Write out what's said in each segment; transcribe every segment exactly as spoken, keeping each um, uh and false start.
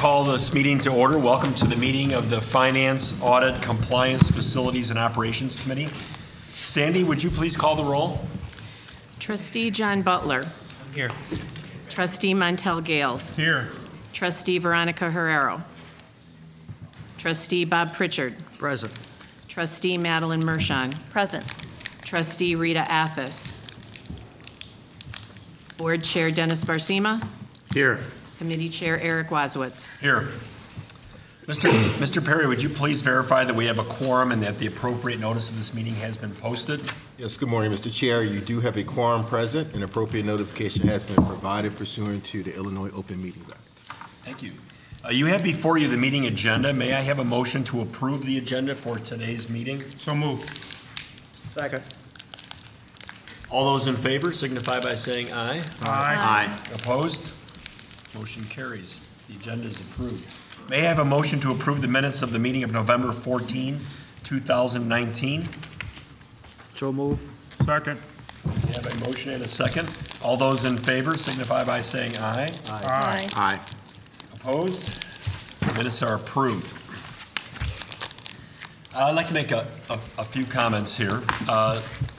call this meeting to order. Welcome to the meeting of the Finance, Audit, Compliance, Facilities, and Operations Committee. Sandy, would you please call the roll? Trustee John Butler. Here. Trustee Montel Gales. Here. Trustee Veronica Herrero. Trustee Bob Pritchard. Present. Trustee Madeline Mershon. Present. Trustee Rita Athis. Board Chair Dennis Barsima. Here. Committee Chair Eric Wazowitz. Here. Mister Mister Perry, would you please verify that we have a quorum and that the appropriate notice of this meeting has been posted? Yes, good morning, Mister Chair. You do have a quorum present, and appropriate notification has been provided pursuant to the Illinois Open Meetings Act. Thank you. Uh, you have before you the meeting agenda. May I have a motion to approve the agenda for today's meeting? So moved. Second. All those in favor signify by saying aye. Aye. Aye. Opposed? Motion carries. The agenda is approved. May I have a motion to approve the minutes of the meeting of November fourteenth, two thousand nineteen? So move. Second. We have a motion and a second. All those in favor signify by saying aye. Aye. Aye. Opposed? The minutes are approved. I'd like to make a, a, a few comments here. Uh,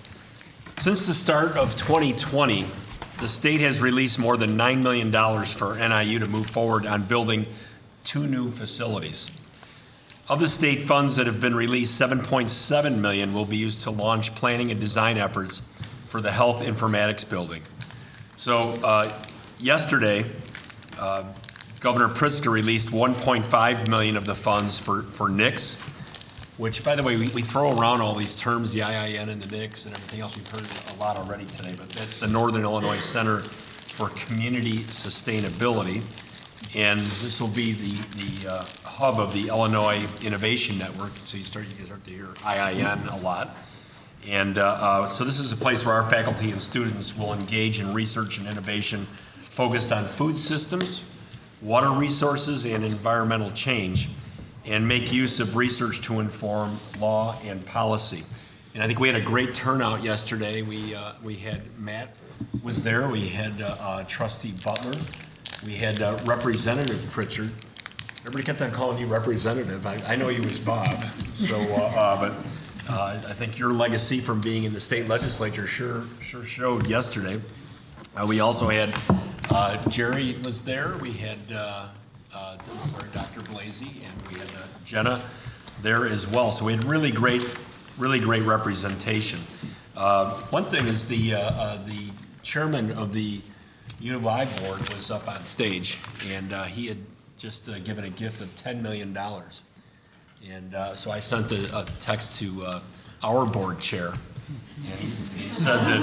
since the start of twenty twenty, the state has released more than nine million dollars for N I U to move forward on building two new facilities. Of the state funds that have been released, seven point seven million dollars will be used to launch planning and design efforts for the health informatics building. So uh, yesterday, uh, Governor Pritzker released one point five million dollars of the funds for, for N I C S, which, by the way, we, we throw around all these terms, the I I N and the N I C S and everything else. We've heard a lot already today, but that's the Northern Illinois Center for Community Sustainability. And this will be the, the uh, hub of the Illinois Innovation Network. So you start, you can start to hear I I N a lot. And uh, uh, so this is a place where our faculty and students will engage in research and innovation focused on food systems, water resources, and environmental change, and make use of research to inform law and policy. And I think we had a great turnout yesterday. We uh, we had Matt was there. We had uh, uh, Trustee Butler. We had uh, Representative Pritchard. Everybody kept on calling you Representative. I, I know you was Bob. So, uh, uh, but uh, I think your legacy from being in the state legislature sure sure showed yesterday. Uh, we also had uh, Jerry was there. We had. Uh, Uh, sorry, Doctor Blasey, and we had uh, Jenna there as well. So we had really great, really great representation. Uh, one thing is the uh, uh, the chairman of the U of I board was up on stage, and uh, he had just uh, given a gift of ten million dollars. And uh, so I sent a, a text to uh, our board chair, and he, he said that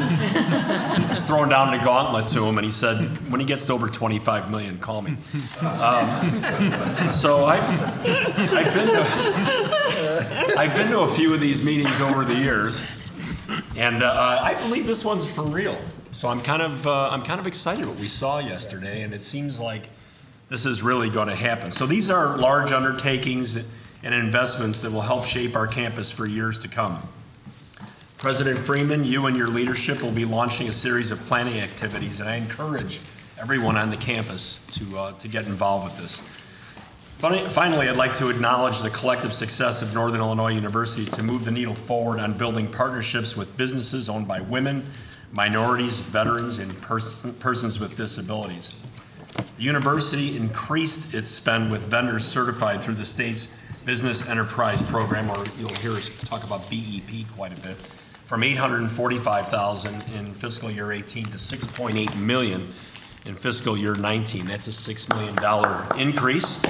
I was throwing down the gauntlet to him, and he said, when he gets to over twenty-five million, call me. Um, so I, I've been to, I've been to a few of these meetings over the years, and uh, I believe this one's for real. So I'm kind of, uh, I'm kind of excited what we saw yesterday, and it seems like this is really going to happen. So these are large undertakings and investments that will help shape our campus for years to come. President Freeman, you and your leadership will be launching a series of planning activities, and I encourage everyone on the campus to, uh, to get involved with this. Finally, I'd like to acknowledge the collective success of Northern Illinois University to move the needle forward on building partnerships with businesses owned by women, minorities, veterans, and pers- persons with disabilities. The university increased its spend with vendors certified through the state's Business Enterprise Program, or you'll hear us talk about B E P quite a bit, from eight hundred forty-five thousand dollars in fiscal year eighteen to six point eight million dollars in fiscal year nineteen. That's a six million dollars increase.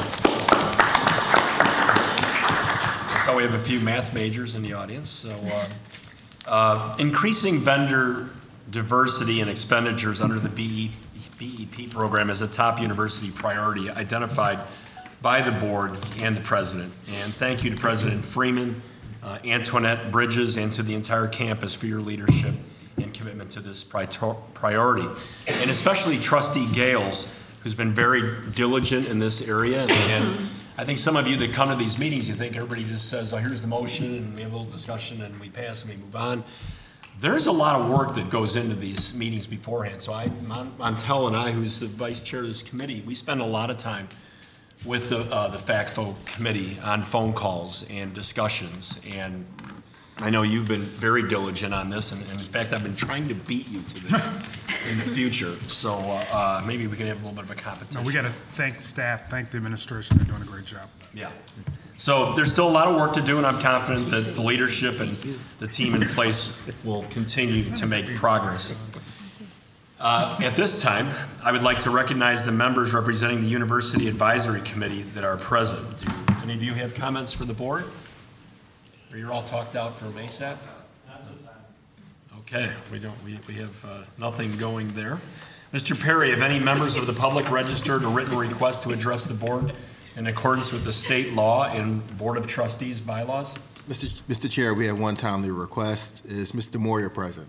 So we have a few math majors in the audience. So uh, uh, increasing vendor diversity and expenditures under the B E P program is a top university priority identified by the board and the president. And thank you to President Freeman, uh, Antoinette Bridges, and to the entire campus for your leadership and commitment to this pri- priority. And especially Trustee Gales, who's been very diligent in this area. And, and I think some of you that come to these meetings, you think everybody just says, oh, here's the motion, and we have a little discussion, and we pass, and we move on. There's a lot of work that goes into these meetings beforehand. So I, Montel and I, who's the vice chair of this committee, we spend a lot of time with the, uh, the FACTFO committee on phone calls and discussions. And I know you've been very diligent on this, and, and in fact, I've been trying to beat you to this in the future. So uh, uh, maybe we can have a little bit of a competition. No, we got to thank staff, thank the administration, they're doing a great job. Yeah. So there's still a lot of work to do, and I'm confident that the leadership and the team in place will continue to make progress. Uh, At this time, I would like to recognize the members representing the University Advisory Committee that are present. Do any of you have comments for the board? Or you're all talked out from ASAP? Not this time. Okay, we don't, we, we have uh, nothing going there. Mister Perry, have any members of the public registered a written request to address the board in accordance with the state law and Board of Trustees bylaws? Mister Ch- Mister Chair, we have one timely request. Is Mister Moyer present?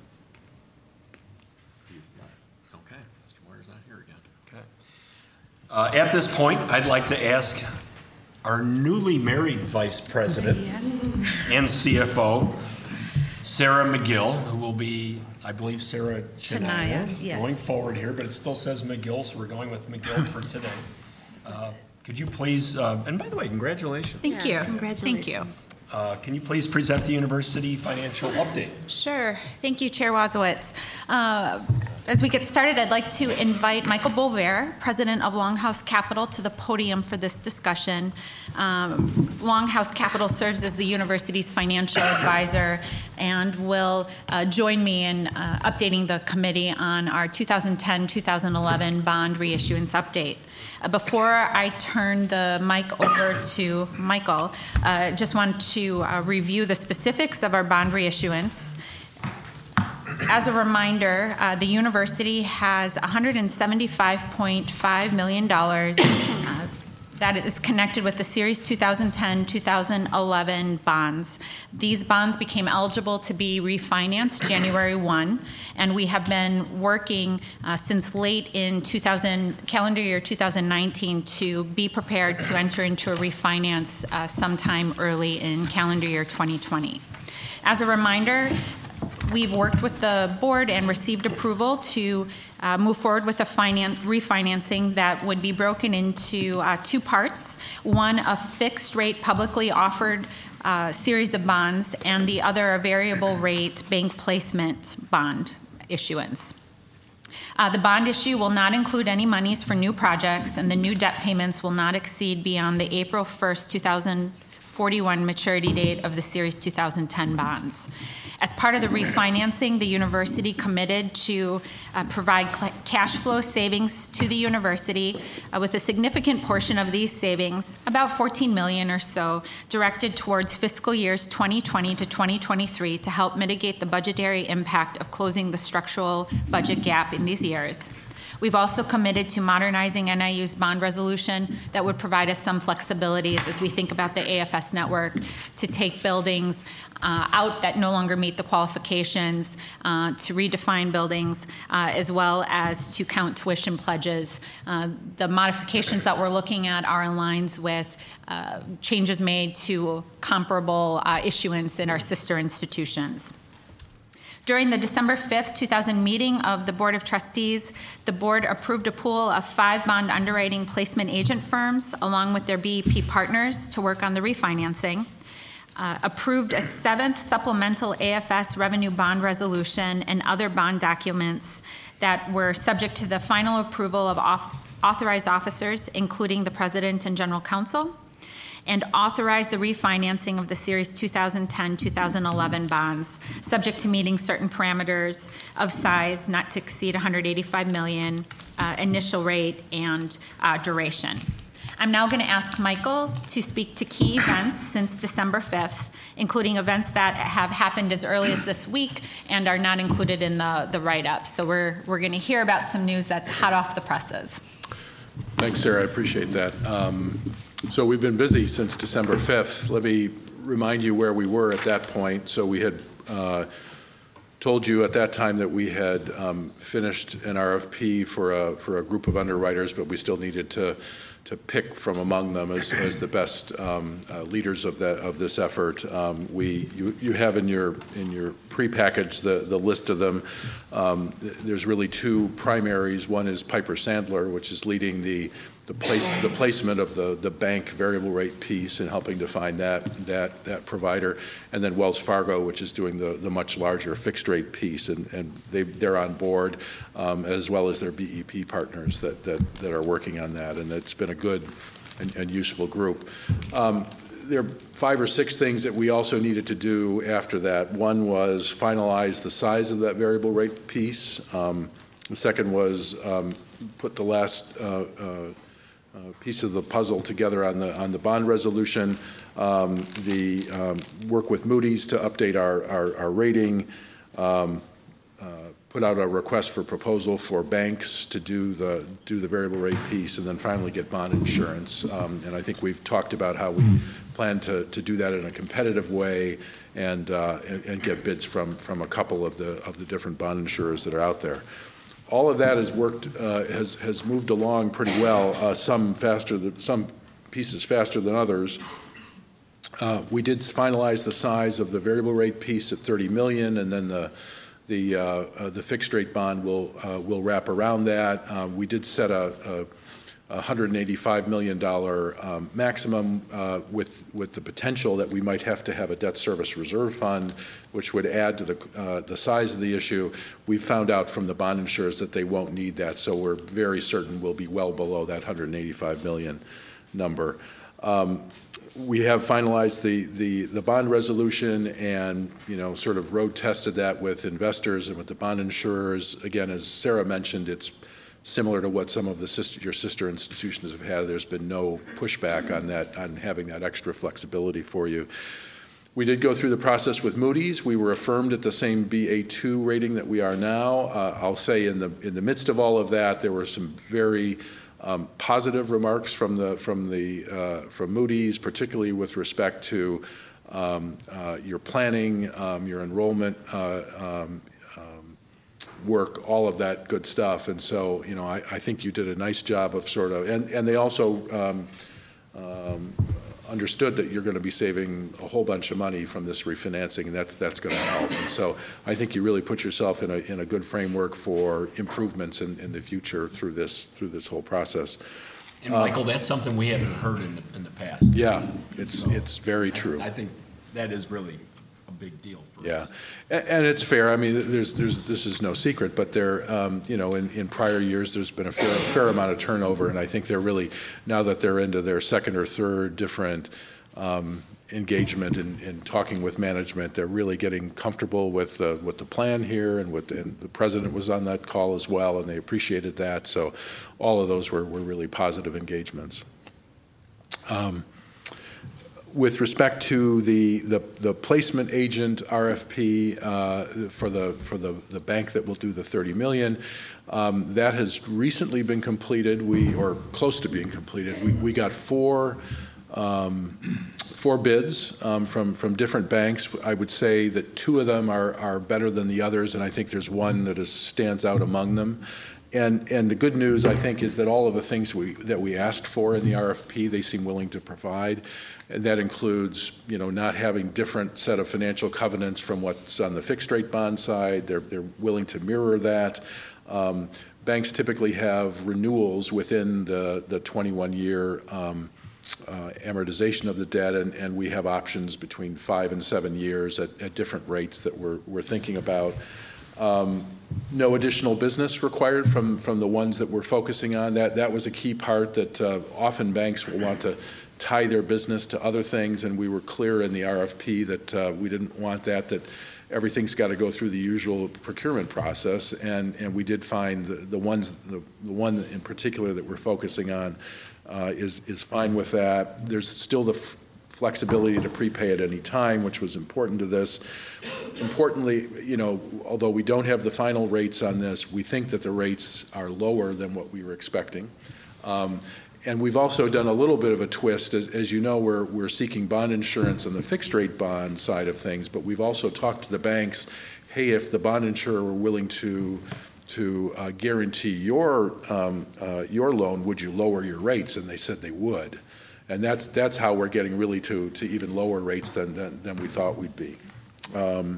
Okay, Mister Moyer's not here again. Okay. Uh, At this point, I'd like to ask our newly married Vice President and C F O, Sarah McGill, who will be, I believe, Sarah Chania, Chania, yes. going forward here, but it still says McGill, so we're going with McGill for today. Uh, Could you please, uh, and by the way, congratulations. Thank you. Thank you. Uh, Can you please present the university financial update? Sure. Thank you, Chair Wazowitz. Uh, As we get started, I'd like to invite Michael Boulvare, President of Longhouse Capital, to the podium for this discussion. Um, Longhouse Capital serves as the university's financial advisor and will uh, join me in uh, updating the committee on our two thousand ten two thousand eleven bond reissuance update. Uh, Before I turn the mic over to Michael, I uh, just want to uh, review the specifics of our bond reissuance. As a reminder, uh, the university has one hundred seventy-five point five million dollars uh, that is connected with the Series two thousand ten two thousand eleven bonds. These bonds became eligible to be refinanced January first, and we have been working uh, since late in two thousand, calendar year two thousand nineteen to be prepared to enter into a refinance uh, sometime early in calendar year twenty twenty. As a reminder, we've worked with the board and received approval to uh, move forward with a finan- refinancing that would be broken into uh, two parts. One, a fixed rate publicly offered uh, series of bonds, and the other, a variable rate bank placement bond issuance. Uh, the bond issue will not include any monies for new projects, and the new debt payments will not exceed beyond the April first, two thousand forty-one maturity date of the Series two thousand ten bonds. As part of the refinancing, the university committed to uh, provide cl- cash flow savings to the university, uh, with a significant portion of these savings, about fourteen million dollars or so, directed towards fiscal years twenty twenty to twenty twenty-three to help mitigate the budgetary impact of closing the structural budget gap in these years. We've also committed to modernizing N I U's bond resolution that would provide us some flexibilities as we think about the A F S network to take buildings uh, out that no longer meet the qualifications, uh, to redefine buildings, uh, as well as to count tuition pledges. Uh, the modifications that we're looking at are in lines with uh, changes made to comparable uh, issuance in our sister institutions. During the December fifth, two thousand meeting of the Board of Trustees, the board approved a pool of five bond underwriting placement agent firms, along with their B E P partners, to work on the refinancing, uh, approved a seventh supplemental A F S revenue bond resolution and other bond documents that were subject to the final approval of off- authorized officers, including the president and general counsel, and authorize the refinancing of the Series two thousand ten two thousand eleven bonds, subject to meeting certain parameters of size not to exceed one hundred eighty-five million dollars, uh, initial rate, and uh, duration. I'm now going to ask Michael to speak to key events since December fifth, including events that have happened as early as this week and are not included in the, the write-up. So we're, we're going to hear about some news that's hot off the presses. Thanks, Sarah. I appreciate that. Um, So we've been busy since December fifth. Let me remind you where we were at that point. So we had uh, told you at that time that we had um, finished an R F P for a for a group of underwriters, but we still needed to to pick from among them as, as the best um, uh, leaders of that of this effort. Um, we you, you have in your in your pre-package the the list of them. Um, there's really two primaries. One is Piper Sandler, which is leading the the place the placement of the the bank variable rate piece and helping to find that that that provider, and then Wells Fargo, which is doing the the much larger fixed rate piece, and and they they're on board, um, as well as their B E P partners that that that are working on that, and it's been a good and, and useful group. Um, there are five or six things that we also needed to do after that. One was finalize the size of that variable rate piece. Um, the second was um, put the last uh, uh, Uh, piece of the puzzle together on the on the bond resolution, um, the um, work with Moody's to update our our, our rating, um, uh, put out a request for proposal for banks to do the do the variable rate piece, and then finally get bond insurance. Um, and I think we've talked about how we plan to to do that in a competitive way, and uh, and, and get bids from from a couple of the of the different bond insurers that are out there. All of that has worked, uh, has has moved along pretty well. Uh, some faster, than, some pieces faster than others. Uh, we did finalize the size of the variable rate piece at thirty million, and then the the uh, uh, the fixed rate bond will uh, will wrap around that. Uh, we did set a, a one hundred eighty-five million dollars um, maximum uh, with with the potential that we might have to have a debt service reserve fund, which would add to the uh, the size of the issue. We found out from the bond insurers that they won't need that, so we're very certain we'll be well below that one hundred eighty-five million dollars number. Um, we have finalized the, the, the bond resolution and, you know, sort of road tested that with investors and with the bond insurers. Again, as Sarah mentioned, it's similar to what some of the sister, your sister institutions have had. There's been no pushback on that, on having that extra flexibility for you. We did go through the process with Moody's. We were affirmed at the same B A two rating that we are now. Uh, I'll say in the in the midst of all of that, there were some very um, positive remarks from the from the uh, from Moody's, particularly with respect to um, uh, your planning, um, your enrollment uh, um, work, all of that good stuff. And so, you know, I, I think you did a nice job of sort of, and, and they also um, um, understood that you're going to be saving a whole bunch of money from this refinancing, and that's that's going to help. And so I think you really put yourself in a in a good framework for improvements in, in the future through this through this whole process. And Michael, that's something we haven't heard in the, in the past. Yeah, it's So it's very true. I, I think that is really a big deal for Yeah, us. and, and it's fair. I mean, there's, there's, this is no secret, but there, um, you know, in, in prior years, there's been a fair, fair amount of turnover, and I think they're really, now that they're into their second or third different um, engagement in, in talking with management, they're really getting comfortable with the, with the plan here, and with, and the president was on that call as well, and they appreciated that. So all of those were, were really positive engagements. Um, With respect to the, the, the placement agent R F P uh, for the for the, the bank that will do the thirty million dollars, um, that has recently been completed. We or close to being completed. We we got four um, four bids um, from from different banks. I would say that two of them are are better than the others, and I think there's one that is stands out among them. And and the good news, I think, is that all of the things we that we asked for in the R F P, they seem willing to provide. And that includes, you know, not having different set of financial covenants from what's on the fixed rate bond side. They're they're willing to mirror that. Um, banks typically have renewals within the the twenty-one year um, uh, amortization of the debt, and, and we have options between five and seven years at, at different rates that we're we're thinking about. Um, no additional business required from, from the ones that we're focusing on. That that was a key part that uh, often banks will want to tie their business to other things, and we were clear in the R F P that uh, we didn't want that, that everything's got to go through the usual procurement process, and, and we did find the, the ones, the, the one in particular that we're focusing on uh, is, is fine with that. There's still the f flexibility to prepay at any time, which was important to this. Importantly, you know, although we don't have the final rates on this, we think that the rates are lower than what we were expecting. Um, and we've also done a little bit of a twist. As, as you know, we're, we're seeking bond insurance on the fixed rate bond side of things, but we've also talked to the banks, hey, if the bond insurer were willing to to uh, guarantee your um, uh, your loan, would you lower your rates? And they said they would. And that's that's how we're getting really to to even lower rates than than, than we thought we'd be. Um,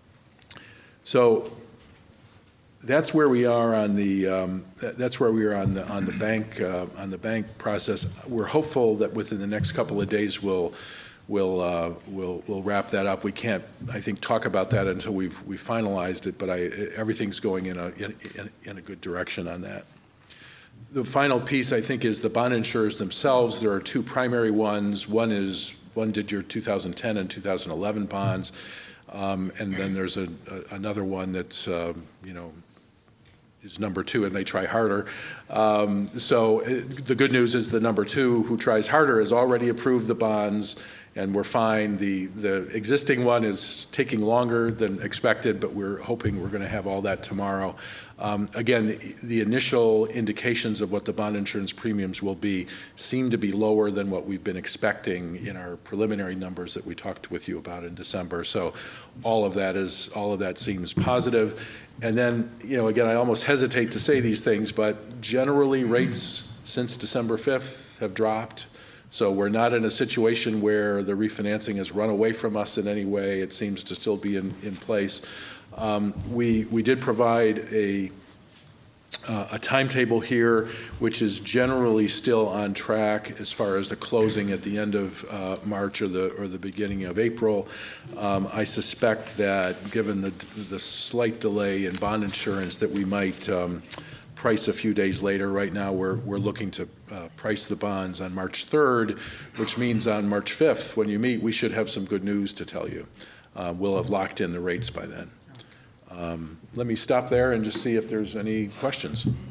so that's where we are on the um, that's where we are on the on the bank uh, on the bank process. We're hopeful that within the next couple of days we'll we'll uh, we'll we'll wrap that up. We can't, I think, talk about that until we've we finalized it, but I everything's going in a in, in, in a good direction on that. The final piece, I think, is the bond insurers themselves. There are two primary ones. One is one did your two thousand ten and two thousand eleven bonds, um, and then there's a, a, another one that's uh, you know is number two, and they try harder. Um, so uh, the good news is the number two, who tries harder, has already approved the bonds, and we're fine. The the existing one is taking longer than expected, but we're hoping we're going to have all that tomorrow. Um, again, the, the initial indications of what the bond insurance premiums will be seem to be lower than what we've been expecting in our preliminary numbers that we talked with you about in December. So all of that is all of that seems positive. And then, you know, again, I almost hesitate to say these things, but generally rates since December fifth have dropped. So we're not in a situation where the refinancing has run away from us in any way. It seems to still be in, in place. Um, we, we did provide a, uh, a timetable here, which is generally still on track as far as the closing at the end of uh, March or the, or the beginning of April. Um, I suspect that given the, the slight delay in bond insurance that we might um, price a few days later. Right now we're, we're looking to uh, price the bonds on March third, which means on March fifth, when you meet, we should have some good news to tell you. Uh, we'll have locked in the rates by then. Um, let me stop there and just see if there's any questions. You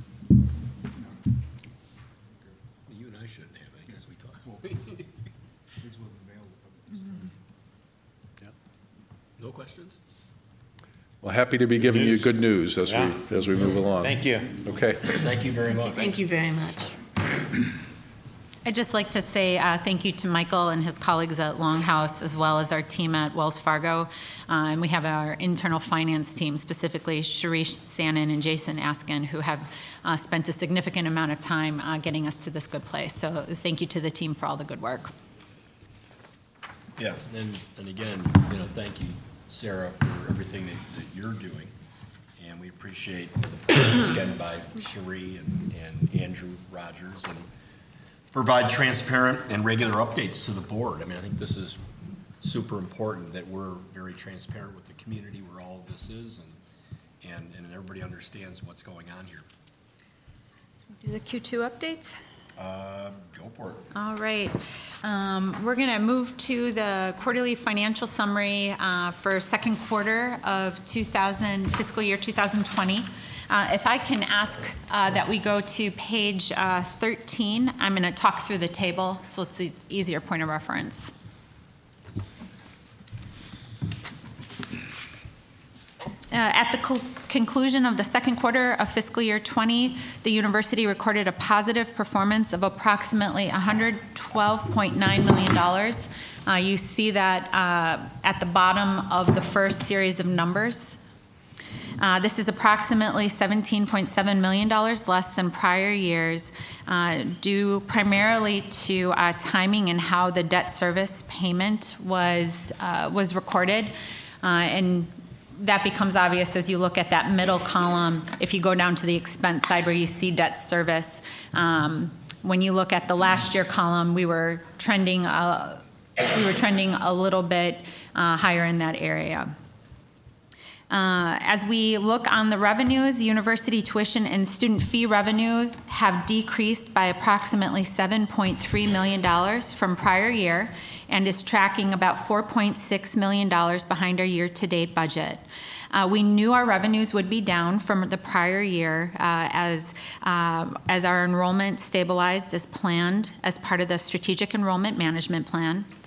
and I shouldn't have it because we talked. Yeah. No questions? Well, happy to be giving you good news as Yeah. we as we move along. Thank you. Okay. Thank you very much. Thank you very much. I'd just like to say uh, thank you to Michael and his colleagues at Longhouse, as well as our team at Wells Fargo. Uh, and we have our internal finance team, specifically Sharish Sanin and Jason Askin, who have uh, spent a significant amount of time uh, getting us to this good place. So thank you to the team for all the good work. Yeah, and, and again, you know, thank you, Sarah, for everything that, that you're doing. And we appreciate the progress again by Cherie and, and Andrew Rogers, and provide transparent and regular updates to the board. I mean, I think this is super important that we're very transparent with the community where all of this is, and, and, and everybody understands what's going on here. Do the Q two updates? Uh, go for it. All right. Um, We're going to move to the quarterly financial summary uh, for second quarter of two thousand, fiscal year two thousand twenty. Uh, If I can ask uh, that we go to page uh, thirteen, I'm going to talk through the table, so it's an easier point of reference. Uh, At the cl- conclusion of the second quarter of fiscal year twenty, the university recorded a positive performance of approximately one hundred twelve point nine million dollars. Uh, you see that uh, at the bottom of the first series of numbers. Uh, this is approximately seventeen point seven million dollars less than prior years, uh, due primarily to uh, timing and how the debt service payment was uh, was recorded, uh, and that becomes obvious as you look at that middle column. If you go down to the expense side where you see debt service, um, when you look at the last year column, we were trending uh, we were trending a little bit uh, higher in that area. Uh, as we look on the revenues, university tuition and student fee revenue have decreased by approximately seven point three million dollars from prior year, and is tracking about four point six million dollars behind our year-to-date budget. Uh, we knew our revenues would be down from the prior year uh, as, uh, as our enrollment stabilized as planned as part of the strategic enrollment management plan.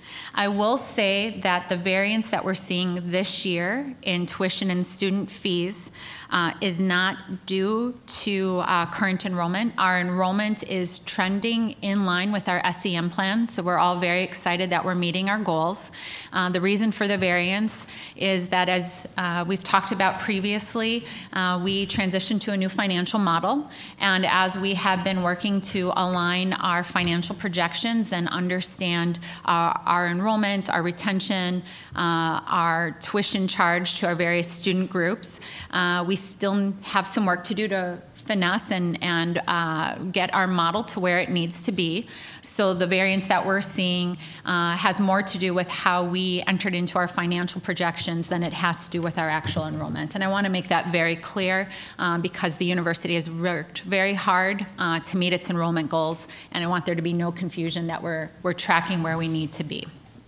I will say that the variance that we're seeing this year in tuition and student fees uh, is not due to uh, current enrollment. Our enrollment is trending in line with our S E M plans, so we're all very excited that we're meeting our goals. Uh, the reason for the variance is that, as uh, we've talked about previously, uh, we transitioned to a new financial model, and as we have been working to align our financial projections and understand uh, our enrollment, our retention, uh, our tuition charge to our various student groups, uh, we still have some work to do to finesse and, and uh, get our model to where it needs to be. So the variance that we're seeing uh, has more to do with how we entered into our financial projections than it has to do with our actual enrollment. And I want to make that very clear uh, because the university has worked very hard uh, to meet its enrollment goals, and I want there to be no confusion that we're, we're tracking where we need to be.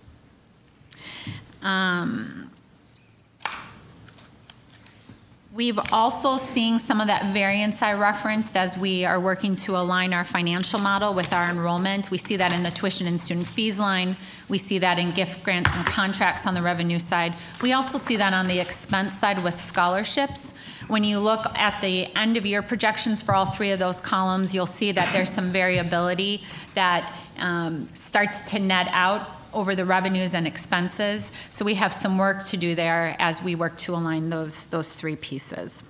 Um, We've also seen some of that variance I referenced as we are working to align our financial model with our enrollment. We see that in the tuition and student fees line. We see that in gift grants and contracts on the revenue side. We also see that on the expense side with scholarships. When you look at the end of year projections for all three of those columns, you'll see that there's some variability that um, starts to net out over the revenues and expenses. So we have some work to do there as we work to align those, those three pieces.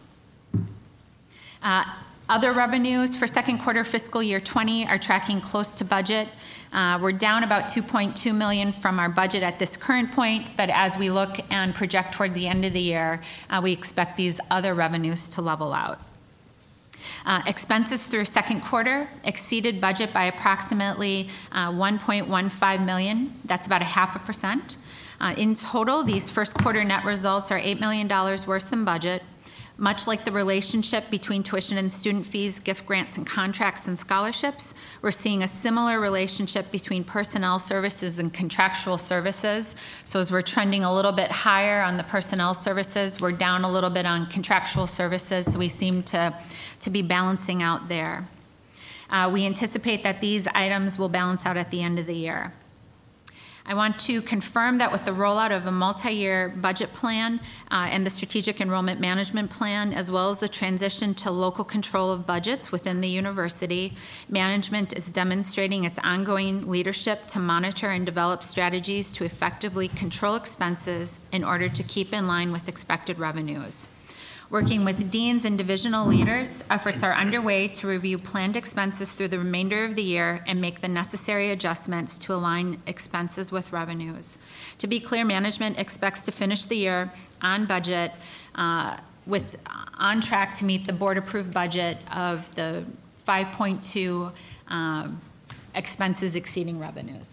Uh, other revenues for second quarter fiscal year twenty are tracking close to budget. Uh, we're down about two point two million dollars from our budget at this current point, but as we look and project toward the end of the year, uh, we expect these other revenues to level out. Uh, expenses through second quarter exceeded budget by approximately uh, one point one five million dollars. That's about a half a percent. Uh, in total, these first quarter net results are eight million dollars worse than budget. Much like the relationship between tuition and student fees, gift grants and contracts and scholarships, we're seeing a similar relationship between personnel services and contractual services. So as we're trending a little bit higher on the personnel services, we're down a little bit on contractual services, so we seem to, to be balancing out there. Uh, we anticipate that these items will balance out at the end of the year. I want to confirm that with the rollout of a multi-year budget plan uh, and the strategic enrollment management plan, as well as the transition to local control of budgets within the university, management is demonstrating its ongoing leadership to monitor and develop strategies to effectively control expenses in order to keep in line with expected revenues. Working with deans and divisional leaders, efforts are underway to review planned expenses through the remainder of the year and make the necessary adjustments to align expenses with revenues. To be clear, management expects to finish the year on budget, uh, with on track to meet the board-approved budget of the five point two um, expenses exceeding revenues.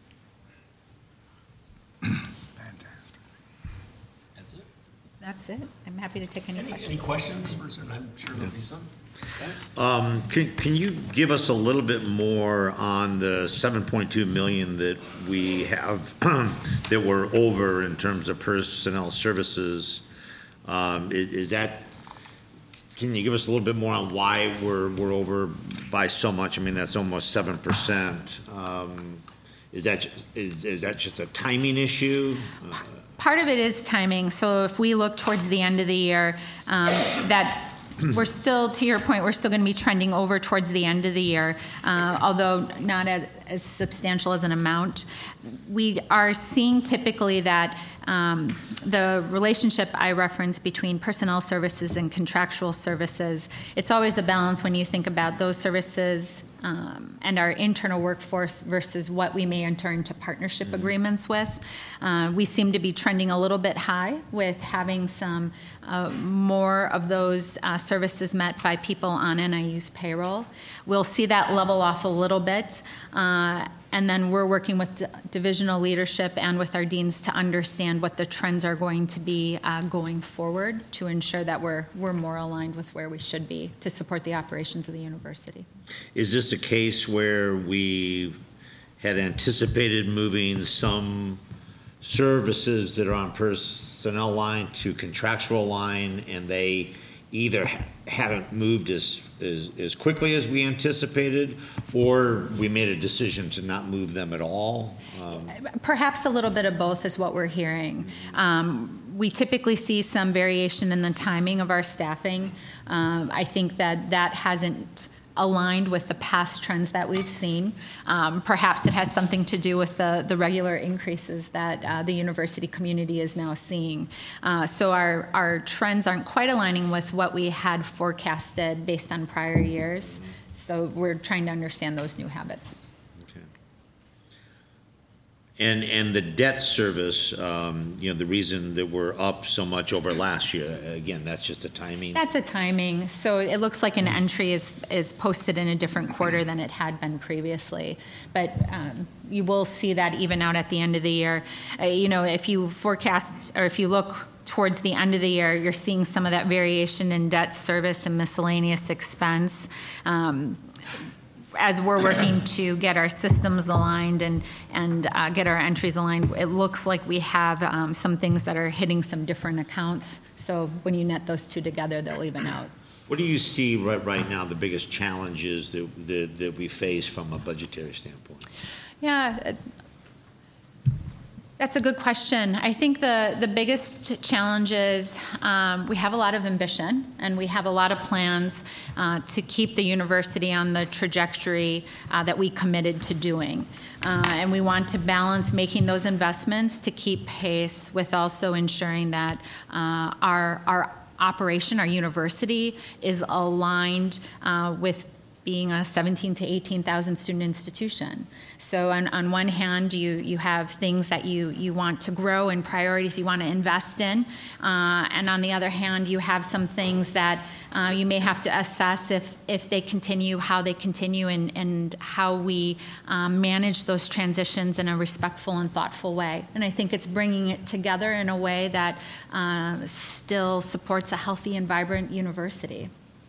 Fantastic. That's it? That's it. I'm happy to take any Any, questions. any questions? for certain? I'm sure there'll be some. Um, Can can you give us a little bit more on the seven point two million that we have, that we're over in terms of personnel services? Um, i- Is that, can you give us a little bit more on why we're we're over by so much? I mean, that's almost seven percent. Is that, ju- is is that just a timing issue? Uh, Part of it is timing. So if we look towards the end of the year, um, that we're still, to your point, we're still going to be trending over towards the end of the year, uh, although not at, as substantial as an amount. We are seeing typically that um, the relationship I referenced between personnel services and contractual services, it's always a balance when you think about those services Um, and our internal workforce versus what we may enter into partnership agreements with. Uh, we seem to be trending a little bit high with having some uh, more of those uh, services met by people on N I U's payroll. We'll see that level off a little bit, uh, and then we're working with d- divisional leadership and with our deans to understand what the trends are going to be uh, going forward to ensure that we're, we're more aligned with where we should be to support the operations of the university. Is this a case where we had anticipated moving some services that are on personnel line to contractual line, and they either ha- haven't moved as, as, as quickly as we anticipated, or we made a decision to not move them at all? Um, Perhaps a little bit of both is what we're hearing. Um, we typically see some variation in the timing of our staffing. Um, I think that that hasn't aligned with the past trends that we've seen. Um, perhaps it has something to do with the, the regular increases that uh, the university community is now seeing. Uh, so our, our trends aren't quite aligning with what we had forecasted based on prior years. So we're trying to understand those new habits. Okay. And, and the debt service, um, you know, the reason that we're up so much over last year, again, that's just the timing? That's a timing. So it looks like an entry is, is posted in a different quarter than it had been previously. But um, you will see that even out at the end of the year. Uh, you know, if you forecast, or if you look towards the end of the year, you're seeing some of that variation in debt service and miscellaneous expense. Um, as we're working to get our systems aligned and, and uh, get our entries aligned, it looks like we have um, some things that are hitting some different accounts. So when you net those two together, they'll even out. What do you see right, right now, the biggest challenges that, that, that we face from a budgetary standpoint? Yeah, uh, that's a good question. I think the, the biggest challenge is um, we have a lot of ambition and we have a lot of plans uh, to keep the university on the trajectory uh, that we committed to doing. Uh, and we want to balance making those investments to keep pace with also ensuring that uh, our, our operation, our university, is aligned uh, with being a seventeen to eighteen thousand student institution. So on, on one hand, you, you have things that you, you want to grow and priorities you want to invest in. Uh, and on the other hand, you have some things that uh, you may have to assess if, if they continue, how they continue, and, and how we um, manage those transitions in a respectful and thoughtful way. And I think it's bringing it together in a way that uh, still supports a healthy and vibrant university.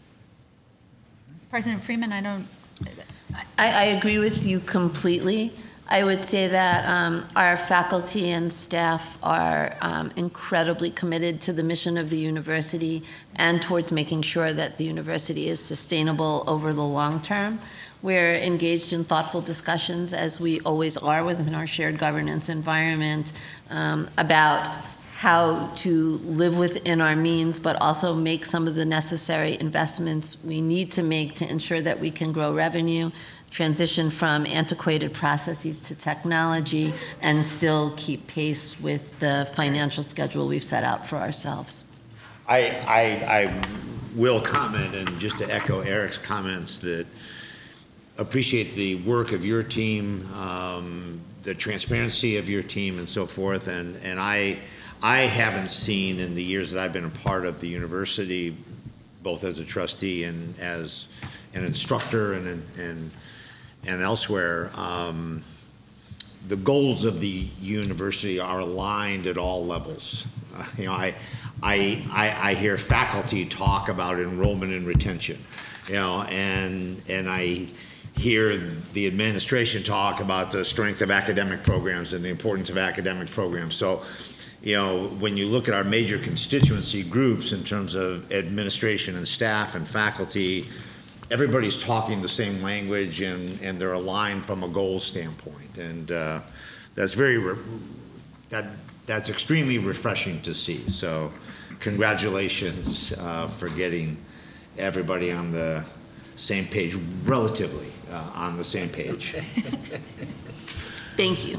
President Freeman, I don't... I, I agree with you completely. I would say that um, our faculty and staff are um, incredibly committed to the mission of the university and towards making sure that the university is sustainable over the long term. We're engaged in thoughtful discussions, as we always are within our shared governance environment, um, about how to live within our means, but also make some of the necessary investments we need to make to ensure that we can grow revenue, transition from antiquated processes to technology, and still keep pace with the financial schedule we've set out for ourselves. I, I, I will comment, and just to echo Eric's comments, that appreciate the work of your team, um, the transparency of your team, and so forth. And, and I, I haven't seen in the years that I've been a part of the university, both as a trustee and as an instructor and and and elsewhere, um, the goals of the university are aligned at all levels. Uh, you know, I, I I I hear faculty talk about enrollment and retention, you know, and and I hear the administration talk about the strength of academic programs and the importance of academic programs. So, you know, when you look at our major constituency groups in terms of administration and staff and faculty, everybody's talking the same language, and, and they're aligned from a goals standpoint. And uh, that's very, re- that that's extremely refreshing to see. So congratulations uh, for getting everybody on the same page, relatively uh, on the same page. Thank you.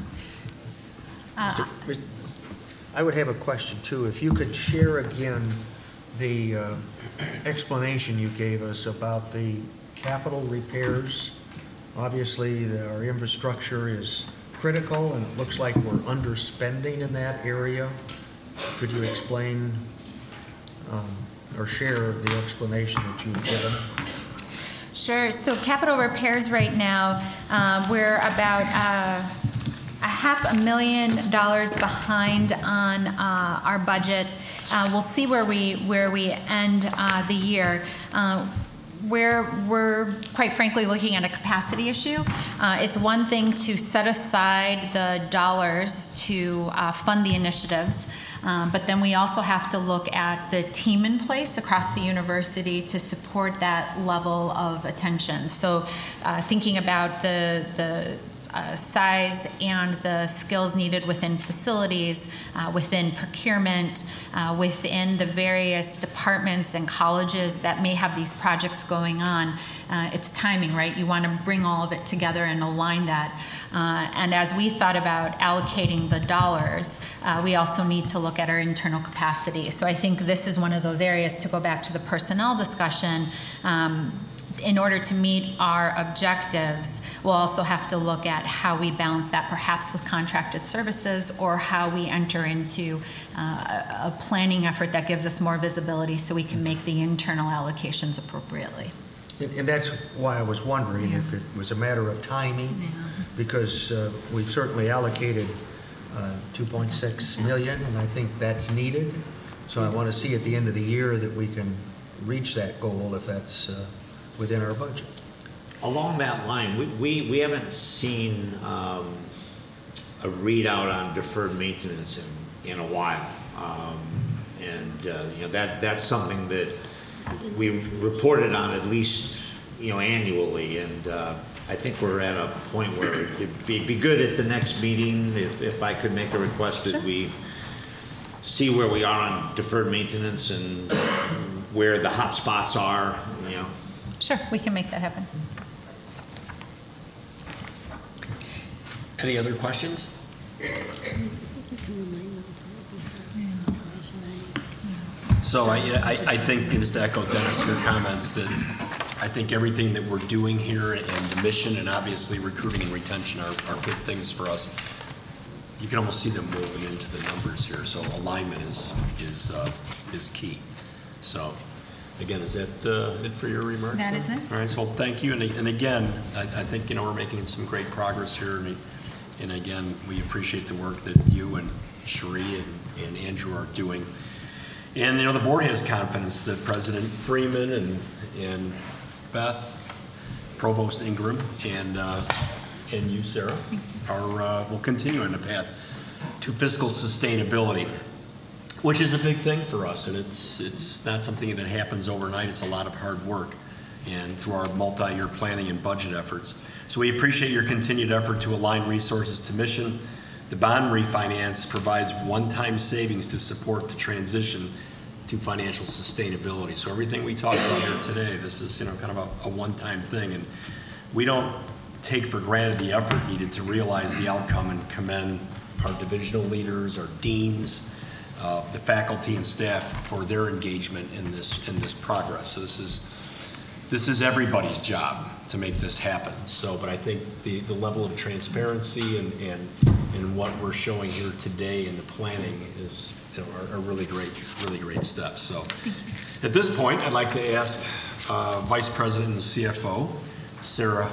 Uh, I would have a question, too. If you could share again the uh, explanation you gave us about the capital repairs. Obviously, the- our infrastructure is critical, and it looks like we're underspending in that area. Could you explain um, or share the explanation that you've given? Sure. So capital repairs right now, uh, we're about uh, a half a million dollars behind on uh, our budget. Uh, we'll see where we where we end uh, the year. Uh, We're, we're quite frankly looking at a capacity issue. Uh, it's one thing to set aside the dollars to uh, fund the initiatives, Um, But then we also have to look at the team in place across the university to support that level of attention. So uh, thinking about the, the uh, size and the skills needed within facilities, uh, within procurement, uh, within the various departments and colleges that may have these projects going on. Uh, it's timing, right? You want to bring all of it together and align that. Uh, and as we thought about allocating the dollars, uh, we also need to look at our internal capacity. So I think this is one of those areas, to go back to the personnel discussion, um, in order to meet our objectives, we'll also have to look at how we balance that perhaps with contracted services, or how we enter into uh, a a planning effort that gives us more visibility so we can make the internal allocations appropriately. And and that's why I was wondering if it was a matter of timing, because uh, we've certainly allocated uh, two point six million, and I think that's needed. So I want to see at the end of the year that we can reach that goal if that's uh, within our budget. Along that line, we, we, we haven't seen um, a readout on deferred maintenance in, in a while. Um, and, uh, you know, that, that's something that we've reported on at least, you know, annually. And uh, I think we're at a point where it'd be, be good at the next meeting if, if I could make a request that we see where we are on deferred maintenance and where the hot spots are, you know. Sure, we can make that happen. Any other questions? So I, I, I think, just to echo Dennis, your comments, that I think everything that we're doing here and the mission and obviously recruiting and retention are, are good things for us. You can almost see them moving into the numbers here, so alignment is, is, uh, is key. So, again, is that uh, it for your remarks? That is it. All right, so well, thank you, and, and again, I, I think, you know, we're making some great progress here, and, and again, we appreciate the work that you and Cherie and, and Andrew are doing. And, you know, the board has confidence that President Freeman and, and Beth, Provost Ingram, and, uh, and you, Sarah, are, uh, will continue on the path to fiscal sustainability, which is a big thing for us, and it's, it's not something that happens overnight. It's a lot of hard work, and through our multi-year planning and budget efforts. So we appreciate your continued effort to align resources to mission. The bond refinance provides one-time savings to support the transition to financial sustainability. So everything we talked about here today, this is, you know, kind of a, a one-time thing, and we don't take for granted the effort needed to realize the outcome, and commend our divisional leaders, our deans, uh, the faculty and staff for their engagement in this in this progress. So this is this is everybody's job to make this happen. So, but I think the, the level of transparency and, and and what we're showing here today in the planning is, you know, are, are really great, really great steps. So, at this point, I'd like to ask uh, Vice President and C F O Sarah.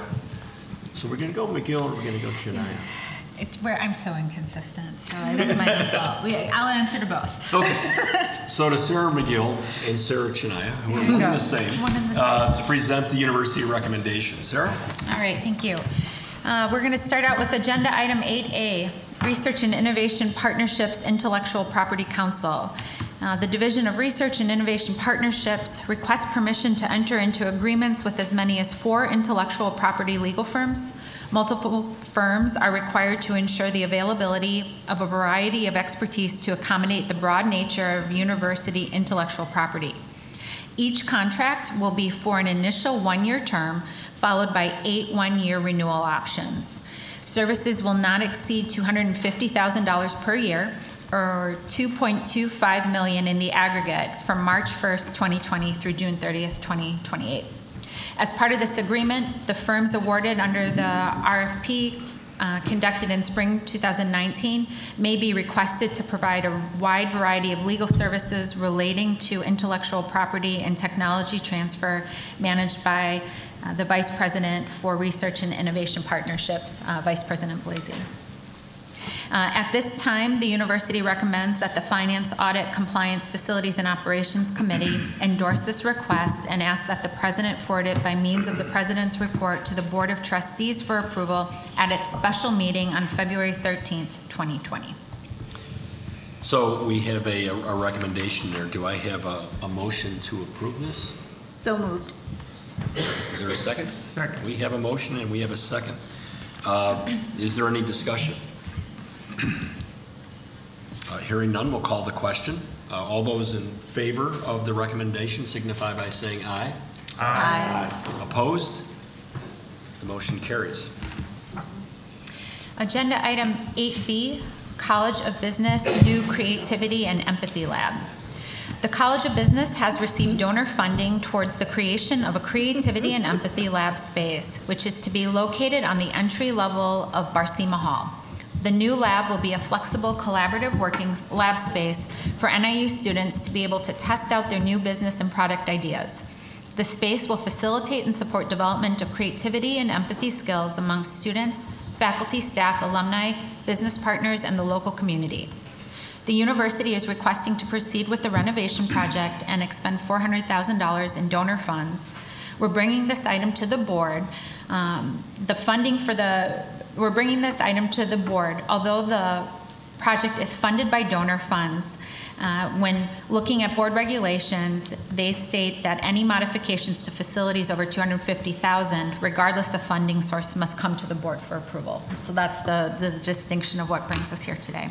So we're going to go McGill, or we're going to go Shania? It's where I'm so inconsistent, so that's my default. We, I'll answer to both. Okay. So to Sarah McGill and Sarah Chania, who are one and the same, One and the uh, to present the university recommendations. Sarah? All right, thank you. Uh, We're going to start out with Agenda Item eight A, Research and Innovation Partnerships Intellectual Property Council. Uh, The Division of Research and Innovation Partnerships requests permission to enter into agreements with as many as four intellectual property legal firms. Multiple firms are required to ensure the availability of a variety of expertise to accommodate the broad nature of university intellectual property. Each contract will be for an initial one-year term, followed by eight one-year renewal options. Services will not exceed two hundred fifty thousand dollars per year, or two point two five million dollars in the aggregate from March first, twenty twenty through June thirtieth, twenty twenty-eight. As part of this agreement, the firms awarded under the R F P uh, conducted in spring two thousand nineteen may be requested to provide a wide variety of legal services relating to intellectual property and technology transfer managed by uh, the Vice President for Research and Innovation Partnerships, uh, Vice President Blasey. Uh, At this time, the university recommends that the Finance, Audit, Compliance, Facilities, and Operations Committee endorse this request and asks that the President forward it by means of the President's report to the Board of Trustees for approval at its special meeting on February thirteenth, twenty twenty. So we have a, a recommendation there. Do I have a, a motion to approve this? So moved. Is there a second? Second. We have a motion and we have a second. Uh, Is there any discussion? Uh, Hearing none, we'll call the question. Uh, All those in favor of the recommendation signify by saying aye. Aye. Opposed? The motion carries. Agenda item eight B, College of Business New Creativity and Empathy Lab. The College of Business has received donor funding towards the creation of a Creativity and Empathy Lab space, which is to be located on the entry level of Barcima Hall. The new lab will be a flexible, collaborative working lab space for N I U students to be able to test out their new business and product ideas. The space will facilitate and support development of creativity and empathy skills among students, faculty, staff, alumni, business partners, and the local community. The university is requesting to proceed with the renovation project and expend four hundred thousand dollars in donor funds. We're bringing this item to the board. Um, the funding for the, we're bringing this item to the board, although the project is funded by donor funds. Uh, when looking at board regulations, they state that any modifications to facilities over two hundred fifty thousand dollars, regardless of funding source, must come to the board for approval. So that's the, the distinction of what brings us here today.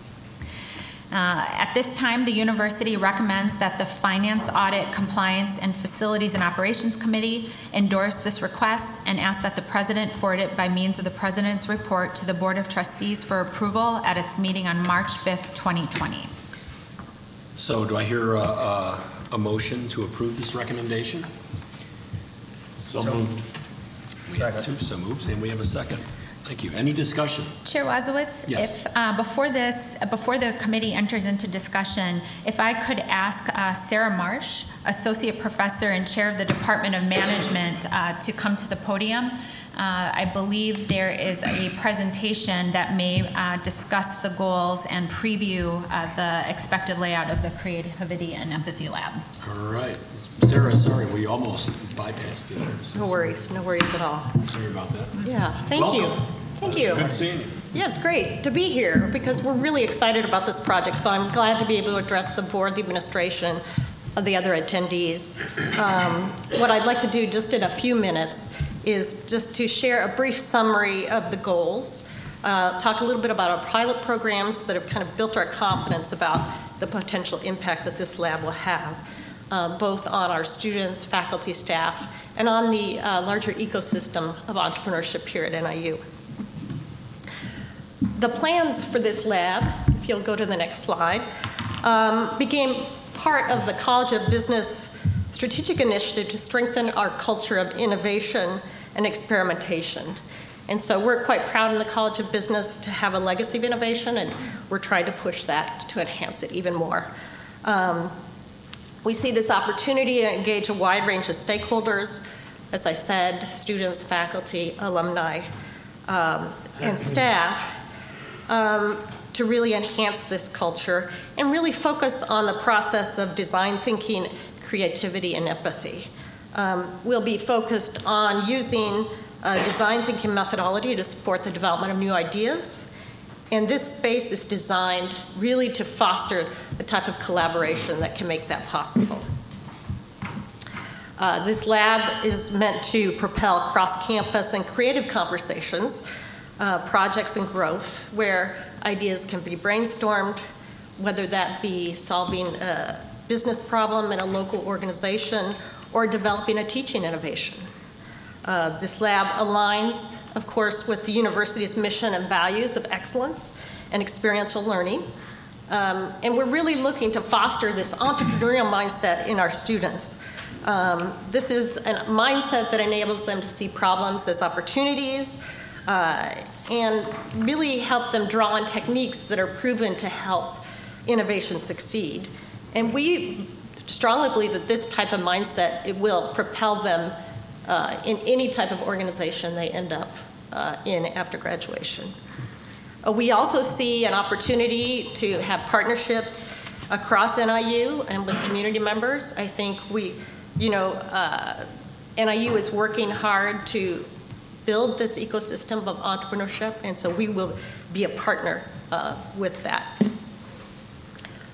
Uh, at this time, the university recommends that the Finance, Audit, Compliance, and Facilities and Operations Committee endorse this request and ask that the president forward it by means of the president's report to the Board of Trustees for approval at its meeting on March fifth, twenty twenty. So do I hear a, a, a motion to approve this recommendation? So moved. We have two so moved, and we have a second. Thank you. Any discussion? Chair Wazowitz, Yes. if, uh, before this, before the committee enters into discussion, if I could ask uh, Sarah Marsh, Associate Professor and Chair of the Department of Management, uh, to come to the podium. Uh, I believe there is a presentation that may uh, discuss the goals and preview uh, the expected layout of the Creativity and Empathy Lab. All right. Sarah, sorry, we almost bypassed you. No worries, no worries at all. Sorry about that. Yeah, thank you. Welcome. Thank you. Good seeing you. Yeah, it's great to be here because we're really excited about this project. So I'm glad to be able to address the board, the administration, of the other attendees. Um, what I'd like to do just in a few minutes is just to share a brief summary of the goals, uh, talk a little bit about our pilot programs that have kind of built our confidence about the potential impact that this lab will have, uh, both on our students, faculty, staff, and on the uh, larger ecosystem of entrepreneurship here at N I U. The plans for this lab, if you'll go to the next slide, um, became part of the College of Business strategic initiative to strengthen our culture of innovation and experimentation. And so we're quite proud in the College of Business to have a legacy of innovation, and we're trying to push that to enhance it even more. Um, we see this opportunity to engage a wide range of stakeholders, as I said, students, faculty, alumni, um, and staff, um, to really enhance this culture and really focus on the process of design thinking, creativity, and empathy. Um, we'll be focused on using a design thinking methodology to support the development of new ideas. And this space is designed really to foster the type of collaboration that can make that possible. Uh, this lab is meant to propel cross-campus and creative conversations, uh, projects and growth, where ideas can be brainstormed, whether that be solving a business problem in a local organization or developing a teaching innovation. Uh, this lab aligns, of course, with the university's mission and values of excellence and experiential learning. Um, and we're really looking to foster this entrepreneurial mindset in our students. Um, this is a mindset that enables them to see problems as opportunities uh, and really help them draw on techniques that are proven to help innovation succeed. And we strongly believe that this type of mindset, it will propel them uh, in any type of organization they end up uh, in after graduation. Uh, we also see an opportunity to have partnerships across N I U and with community members. I think we, you know, uh, N I U is working hard to build this ecosystem of entrepreneurship, and so we will be a partner uh, with that.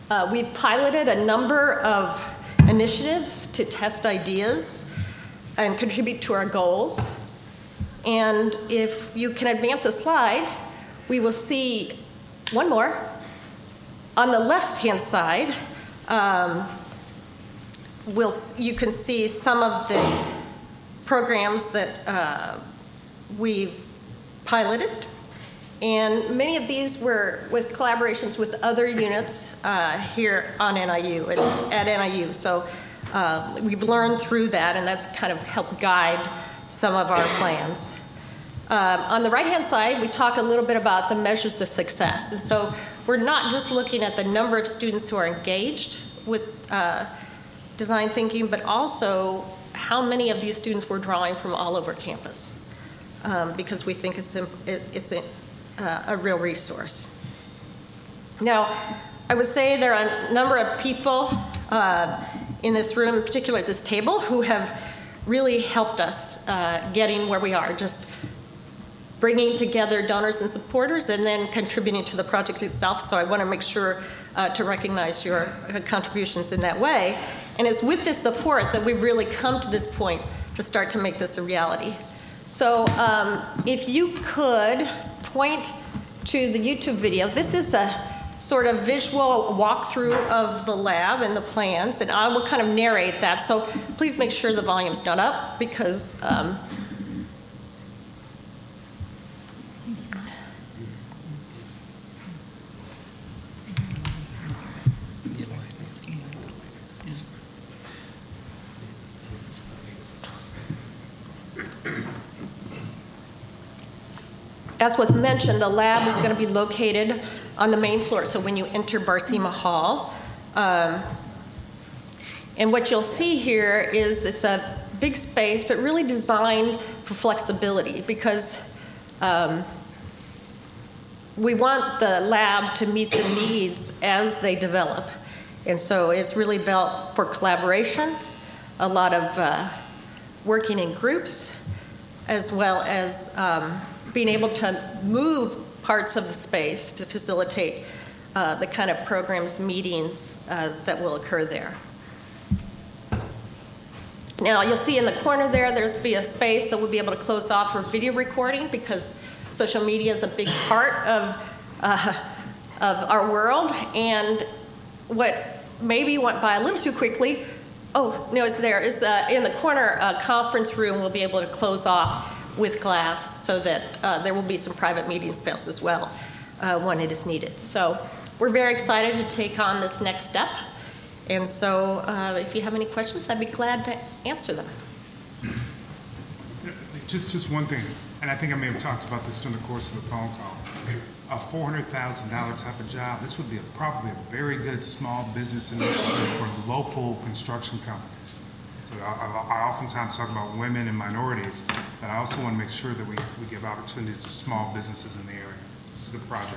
Uh, We've piloted a number of initiatives to test ideas and contribute to our goals. And if you can advance a slide, we will see one more. On the left-hand side, um, we'll, you can see some of the programs that uh, we've piloted. And many of these were with collaborations with other units uh, here on N I U, and at N I U. So uh, we've learned through that, and that's kind of helped guide some of our plans. Um, on the right-hand side, we talk a little bit about the measures of success. And so we're not just looking at the number of students who are engaged with uh, design thinking, but also how many of these students we're drawing from all over campus, um, because we think it's, it's, it's a, uh, a real resource. Now, I would say there are a number of people uh, in this room, in particular at this table, who have really helped us uh, getting where we are, just bringing together donors and supporters and then contributing to the project itself. So I want to make sure uh, to recognize your uh, contributions in that way. And it's with this support that we've really come to this point to start to make this a reality. So um, if you could point to the YouTube video, this is a sort of visual walkthrough of the lab and the plans, and I will kind of narrate that. So please make sure the volume's not up, because um, as was mentioned, the lab is going to be located on the main floor, so when you enter Barcima Hall. Um, and what you'll see here is it's a big space, but really designed for flexibility, because um, we want the lab to meet the needs as they develop. And so it's really built for collaboration, a lot of uh, working in groups, as well as um, being able to move parts of the space to facilitate uh, the kind of programs, meetings uh, that will occur there. Now, you'll see in the corner there, there's be a space that we'll be able to close off for video recording, because social media is a big part of, uh, of our world. And what maybe went by a little too quickly, oh, no, it's there, is uh, in the corner uh, conference room we'll be able to close off with glass, so that uh, there will be some private meeting space as well uh, when it is needed. So we're very excited to take on this next step. And so uh, if you have any questions, I'd be glad to answer them. Just, just one thing, and I think I may have talked about this during the course of the phone call. A four hundred thousand dollar type of job, this would be a, probably a very good small business initiative for local construction companies. So I, I, I oftentimes talk about women and minorities, but I also want to make sure that we, we give opportunities to small businesses in the area. This is a good project.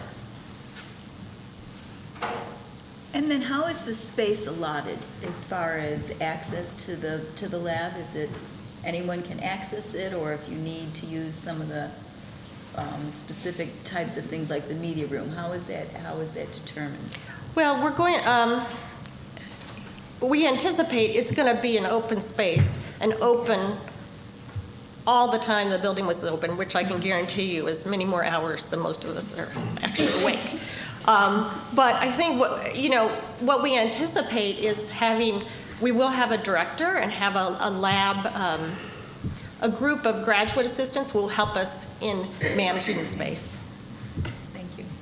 And then how is the space allotted as far as access to the, to the lab? Is it anyone can access it, or if you need to use some of the um, specific types of things like the media room, how is that, how is that determined? Well, we're going, um, we anticipate it's going to be an open space, an open all the time the building was open, which I can guarantee you is many more hours than most of us are actually awake. Um, but I think what, you know, what we anticipate is having, we will have a director and have a, a lab, um, a group of graduate assistants who will help us in managing the space. Thank you.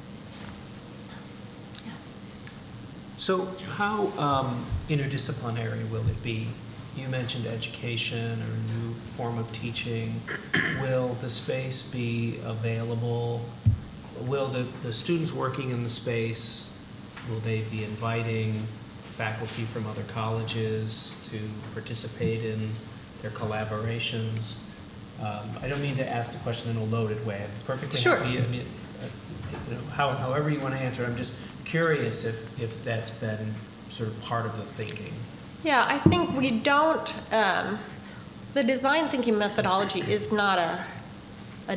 So how um, interdisciplinary will it be? You mentioned education or a new form of teaching. Will the space be available? Will the, the students working in the space, will they be inviting faculty from other colleges to participate in their collaborations? Um, I don't mean to ask the question in a loaded way. I'm perfectly Sure. happy. I mean, uh, you know, how, however you want to answer it. I'm just curious if, if that's been sort of part of the thinking. Yeah, I think we don't, um, the design thinking methodology is not a, a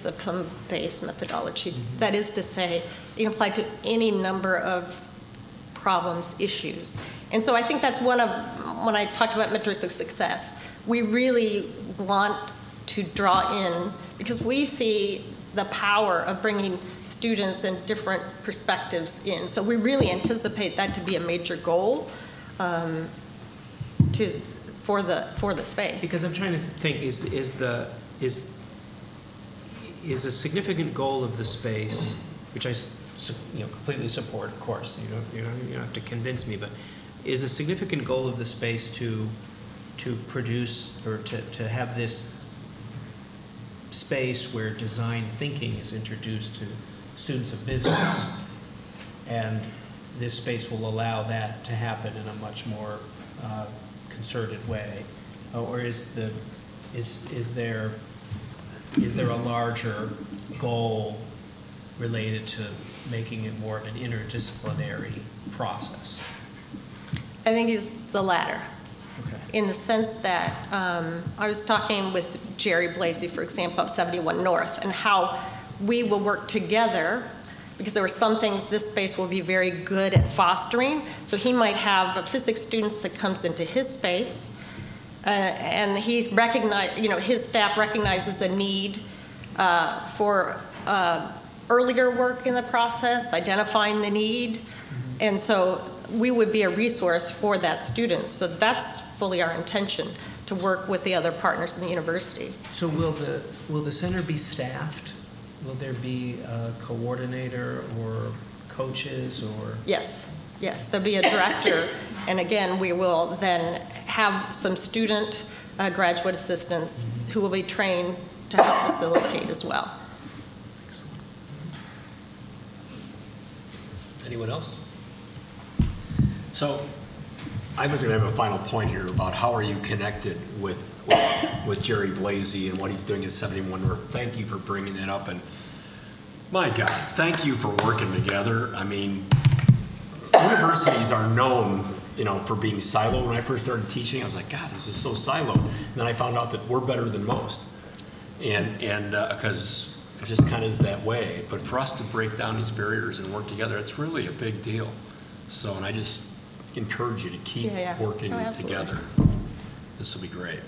discipline-based methodology. Mm-hmm. That is to say, it can apply to any number of problems, issues. And so I think that's one of, when I talked about metrics of success, we really want to draw in, because we see the power of bringing students and different perspectives in. So we really anticipate that to be a major goal um, to, for the, for the space. Because I'm trying to think, is, is the, is, is a significant goal of the space, which I, su- you know, completely support, of course, you don't, you don't, you don't have to convince me, but is a significant goal of the space to, to produce, or to, to have this space where design thinking is introduced to students of business, and this space will allow that to happen in a much more uh, concerted way? Or is the, is, is there, is there a larger goal related to making it more of an interdisciplinary process? I think it's the latter. Okay. In the sense that um, I was talking with Jerry Blasey, for example, at seventy-one North, and how we will work together, because there are some things this space will be very good at fostering. So he might have a physics student that comes into his space, uh, and he's recognize, you know, his staff recognizes a need uh, for uh, earlier work in the process, identifying the need, mm-hmm. and so we would be a resource for that student. So that's fully our intention, to work with the other partners in the university. So will the, will the center be staffed? Will there be a coordinator or coaches or? Yes, yes, there'll be a director, and again, we will then have some student uh, graduate assistants mm-hmm. who will be trained to help facilitate as well. Excellent. Anyone else? So I was going to have a final point here about how are you connected with, with, with Jerry Blasey and what he's doing at seventy-one North. Thank you for bringing that up. And my God, thank you for working together. I mean, universities are known, you know, for being siloed. When I first started teaching, I was like, God, this is so siloed. And then I found out that we're better than most. And and because uh, it just kind of is that way. But for us to break down these barriers and work together, it's really a big deal. So, and I just encourage you to keep Yeah, yeah. working Oh, absolutely. together. This will be great.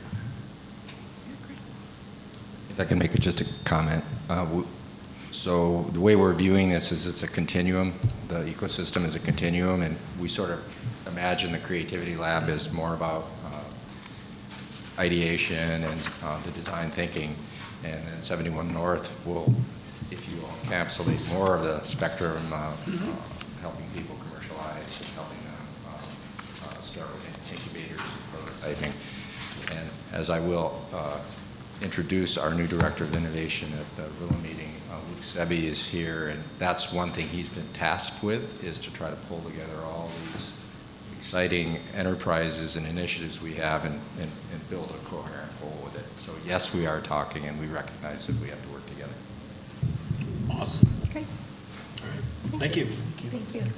If I can make just a comment. Uh, w- so the way we're viewing this is it's a continuum. The ecosystem is a continuum, and we sort of imagine the Creativity Lab is more about uh, ideation and uh, the design thinking. And then seventy-one North will, if you will, encapsulate more of the spectrum, uh, mm-hmm. uh, helping people commercialize and helping them uh, uh, start with incubators and prototyping. And as I will uh, introduce our new Director of Innovation at the R I L A meeting, uh, Luke Sebi is here, and that's one thing he's been tasked with, is to try to pull together all these exciting enterprises and initiatives we have and, and, and build a coherent whole with it. So yes, we are talking, and we recognize that we have to work together. Awesome. Great. All right. Thank you. Thank you.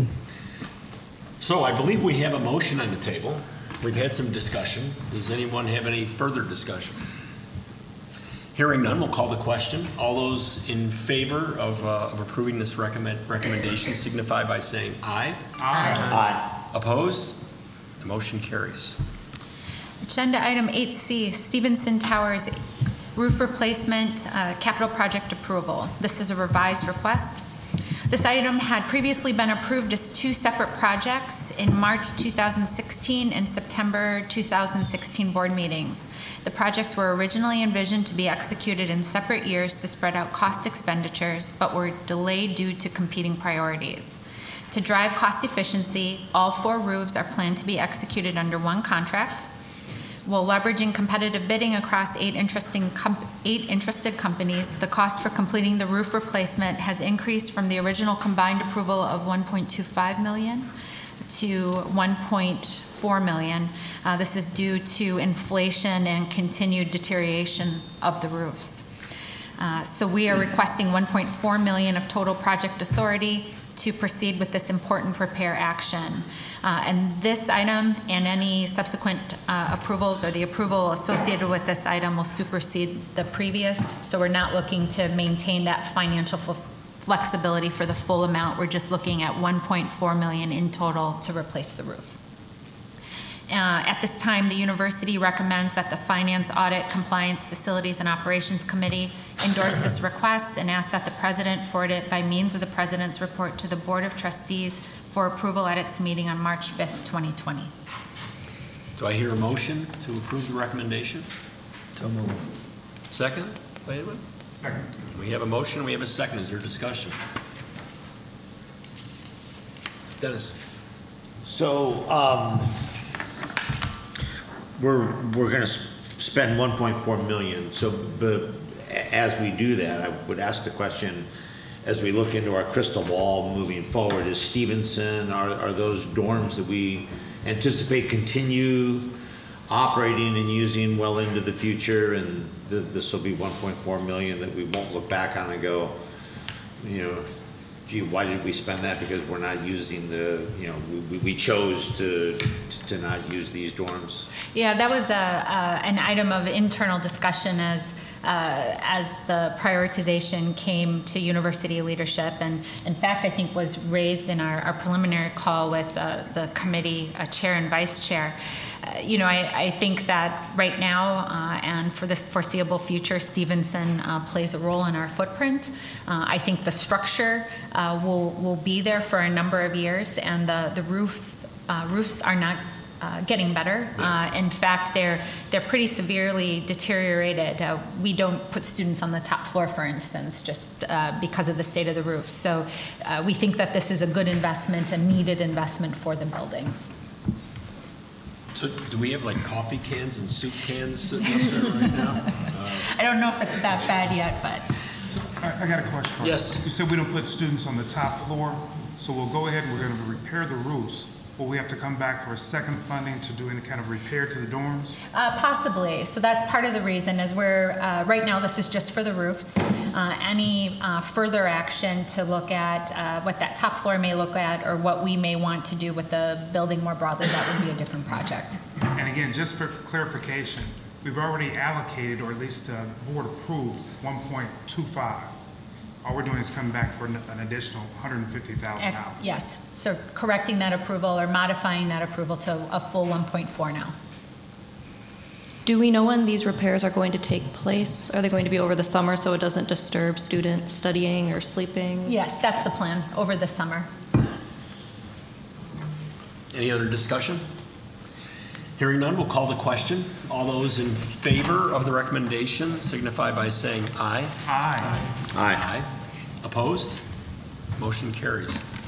So I believe we have a motion on the table. We've had some discussion. Does anyone have any further discussion? Hearing none, we'll call the question. All those in favor of, uh, of approving this recommend, recommendation signify by saying aye. Aye. Aye. Opposed? The motion carries. Agenda item eight C, Stevenson Towers roof replacement, uh, capital project approval. This is a revised request. This item had previously been approved as two separate projects in March two thousand sixteen and September two thousand sixteen board meetings. The projects were originally envisioned to be executed in separate years to spread out cost expenditures, but were delayed due to competing priorities. To drive cost efficiency, all four roofs are planned to be executed under one contract. While leveraging competitive bidding across eight interesting com- eight interested companies, the cost for completing the roof replacement has increased from the original combined approval of one point two five million dollars to one point four million dollars. Uh, this is due to inflation and continued deterioration of the roofs. Uh, so we are requesting one point four million dollars of total project authority to proceed with this important repair action. Uh, and this item and any subsequent uh, approvals or the approval associated with this item will supersede the previous. So we're not looking to maintain that financial f- flexibility for the full amount. We're just looking at one point four million in total to replace the roof. Uh, At this time, the university recommends that the Finance, Audit, Compliance, Facilities, and Operations Committee endorse this request and ask that the president forward it by means of the president's report to the Board of Trustees for approval at its meeting on March fifth, twenty twenty. Do I hear a motion to approve the recommendation? So moved. Second? By anyone? Second. We have a motion, we have a second. Is there discussion? Dennis? So, um, we're, we're gonna s- spend one point four million, so, but a- as we do that, I would ask the question, as we look into our crystal ball moving forward, is Stevenson, are, are those dorms that we anticipate continue operating and using well into the future, and th- this will be one point four million that we won't look back on and go, you know, gee, why did we spend that? Because we're not using the, you know, we, we chose to, to not use these dorms. Yeah, that was a, uh, an item of internal discussion as, uh, as the prioritization came to university leadership. And in fact, I think was raised in our, our preliminary call with uh, the committee uh, chair and vice chair. Uh, you know, I, I think that right now uh, and for the foreseeable future, Stevenson uh, plays a role in our footprint. Uh, I think the structure uh, will, will be there for a number of years, and the, the roof, uh, roofs are not Uh, getting better. Uh, in fact, they're they're pretty severely deteriorated. Uh, we don't put students on the top floor, for instance, just uh, because of the state of the roof. So uh, we think that this is a good investment, a needed investment for the buildings. So do we have like coffee cans and soup cans sitting up there right now? Uh, I don't know if it's that bad yet, but So I, I got a question. for you. Yes. You said we don't put students on the top floor, so we'll go ahead and we're gonna repair the roofs. Will we have to come back for a second funding to do any kind of repair to the dorms? Uh, possibly. So that's part of the reason is we're, uh, right now, this is just for the roofs. Uh, any uh, further action to look at uh, what that top floor may look at or what we may want to do with the building more broadly, that would be a different project. And again, just for clarification, we've already allocated, or at least uh, the board approved, one point two five. All we're doing is coming back for an an additional one hundred fifty thousand dollars. Yes, so correcting that approval or modifying that approval to a full one point four now. Do we know when these repairs are going to take place? Are they going to be over the summer so it doesn't disturb students studying or sleeping? Yes, that's the plan, over the summer. Any other discussion? Hearing none, we'll call the question. All those in favor of the recommendation signify by saying aye. Aye. Aye. Opposed? Motion carries.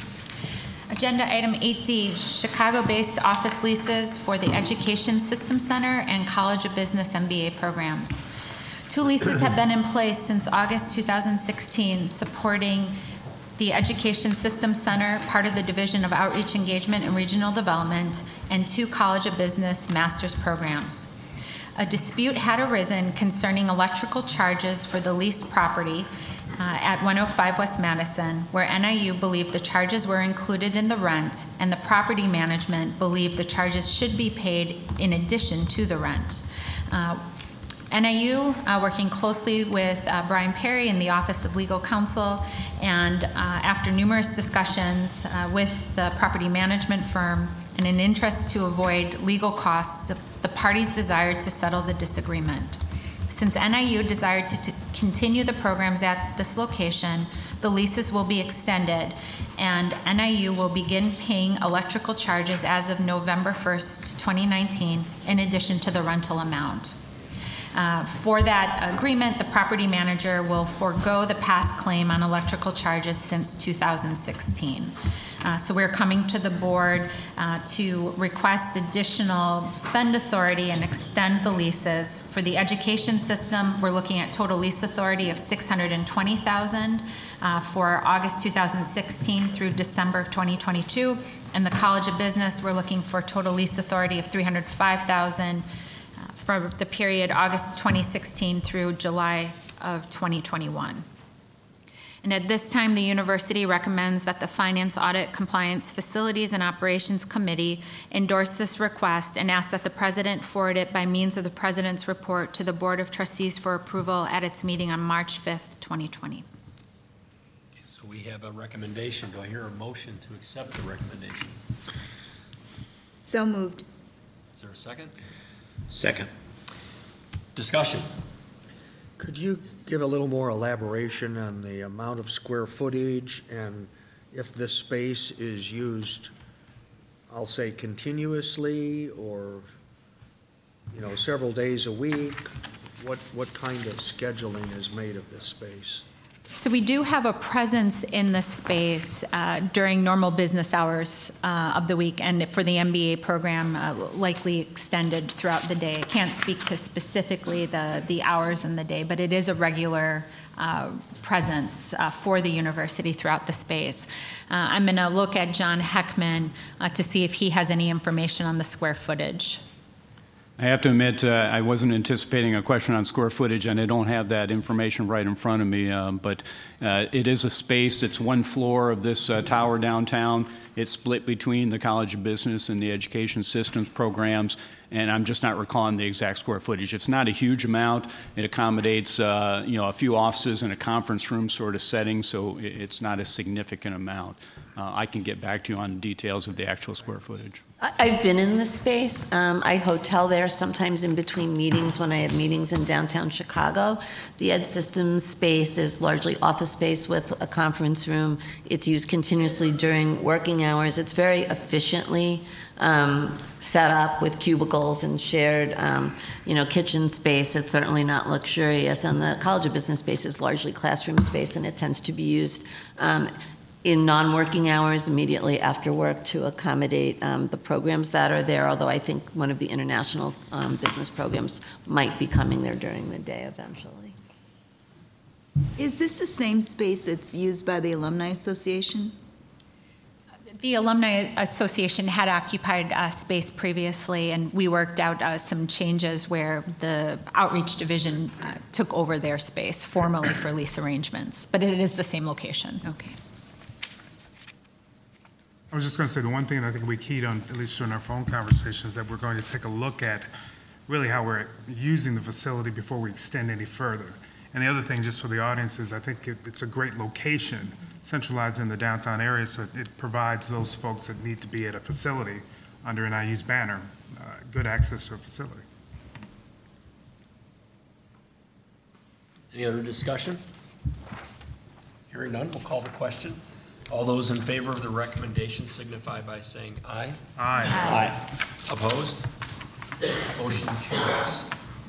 Agenda item eight D, Chicago-based office leases for the Education System Center and College of Business M B A programs. Two leases have been in place since August two thousand sixteen, supporting the Education System Center, part of the Division of Outreach Engagement and Regional Development, and two College of Business master's programs. A dispute had arisen concerning electrical charges for the leased property uh, at one oh five West Madison, where N I U believed the charges were included in the rent, and the property management believed the charges should be paid in addition to the rent. Uh, N I U, uh, working closely with uh, Brian Perry in the Office of Legal Counsel, and uh, after numerous discussions uh, with the property management firm, and in interest to avoid legal costs, the parties desired to settle the disagreement. Since N I U desired to, to continue the programs at this location, the leases will be extended, and N I U will begin paying electrical charges as of November first, twenty nineteen, in addition to the rental amount. Uh, For that agreement, the property manager will forego the past claim on electrical charges since two thousand sixteen. Uh, So we're coming to the board uh, to request additional spend authority and extend the leases. For the education system, we're looking at total lease authority of six hundred twenty thousand dollars uh, for August two thousand sixteen through December of twenty twenty-two. And the College of Business, we're looking for total lease authority of three hundred five thousand dollars for the period August twenty sixteen through July of twenty twenty-one. And at this time, the university recommends that the Finance, Audit, Compliance, Facilities, and Operations Committee endorse this request and ask that the president forward it by means of the president's report to the Board of Trustees for approval at its meeting on March fifth, twenty twenty. So So we have a recommendation. Do I hear a motion to accept the recommendation? So moved. Is there a second? Second. Discussion. Could you give a little more elaboration on the amount of square footage and if this space is used, I'll say continuously or, you know, several days a week? What, what kind of scheduling is made of this space? So we do have a presence in the space uh, during normal business hours uh, of the week, and for the M B A program, uh, likely extended throughout the day. I can't speak to specifically the, the hours in the day, but it is a regular uh, presence uh, for the university throughout the space. Uh, I'm going to look at John Heckman uh, to see if he has any information on the square footage. I have to admit, uh, I wasn't anticipating a question on square footage, and I don't have that information right in front of me, um, but uh, it is a space. It's one floor of this uh, tower downtown. It's split between the College of Business and the Education Systems programs, and I'm just not recalling the exact square footage. It's not a huge amount. It accommodates uh, you know, a few offices and a conference room sort of setting, so it's not a significant amount. Uh, I can get back to you on details of the actual square footage. I- I've been in the space. Um, I hotel there sometimes in between meetings when I have meetings in downtown Chicago. The Ed Systems space is largely office space with a conference room. It's used continuously during working hours. It's very efficiently um, set up with cubicles and shared, um, you know, kitchen space. It's certainly not luxurious. And the College of Business space is largely classroom space, and it tends to be used um, in non-working hours immediately after work to accommodate um, the programs that are there, although I think one of the international um, business programs might be coming there during the day eventually. Is this the same space that's used by the Alumni Association? The Alumni Association had occupied uh, space previously, and we worked out uh, some changes where the outreach division uh, took over their space formally for lease arrangements, but it is the same location. Okay. I was just going to say, the one thing that I think we keyed on, at least during our phone conversations, that we're going to take a look at really how we're using the facility before we extend any further. And the other thing, just for the audience, is I think it, it's a great location, centralized in the downtown area, so it provides those folks that need to be at a facility under an I U's banner, uh, good access to a facility. Any other discussion? Hearing none, we'll call the question. All those in favor of the recommendation signify by saying aye. Aye. Aye. Opposed? Motion carries.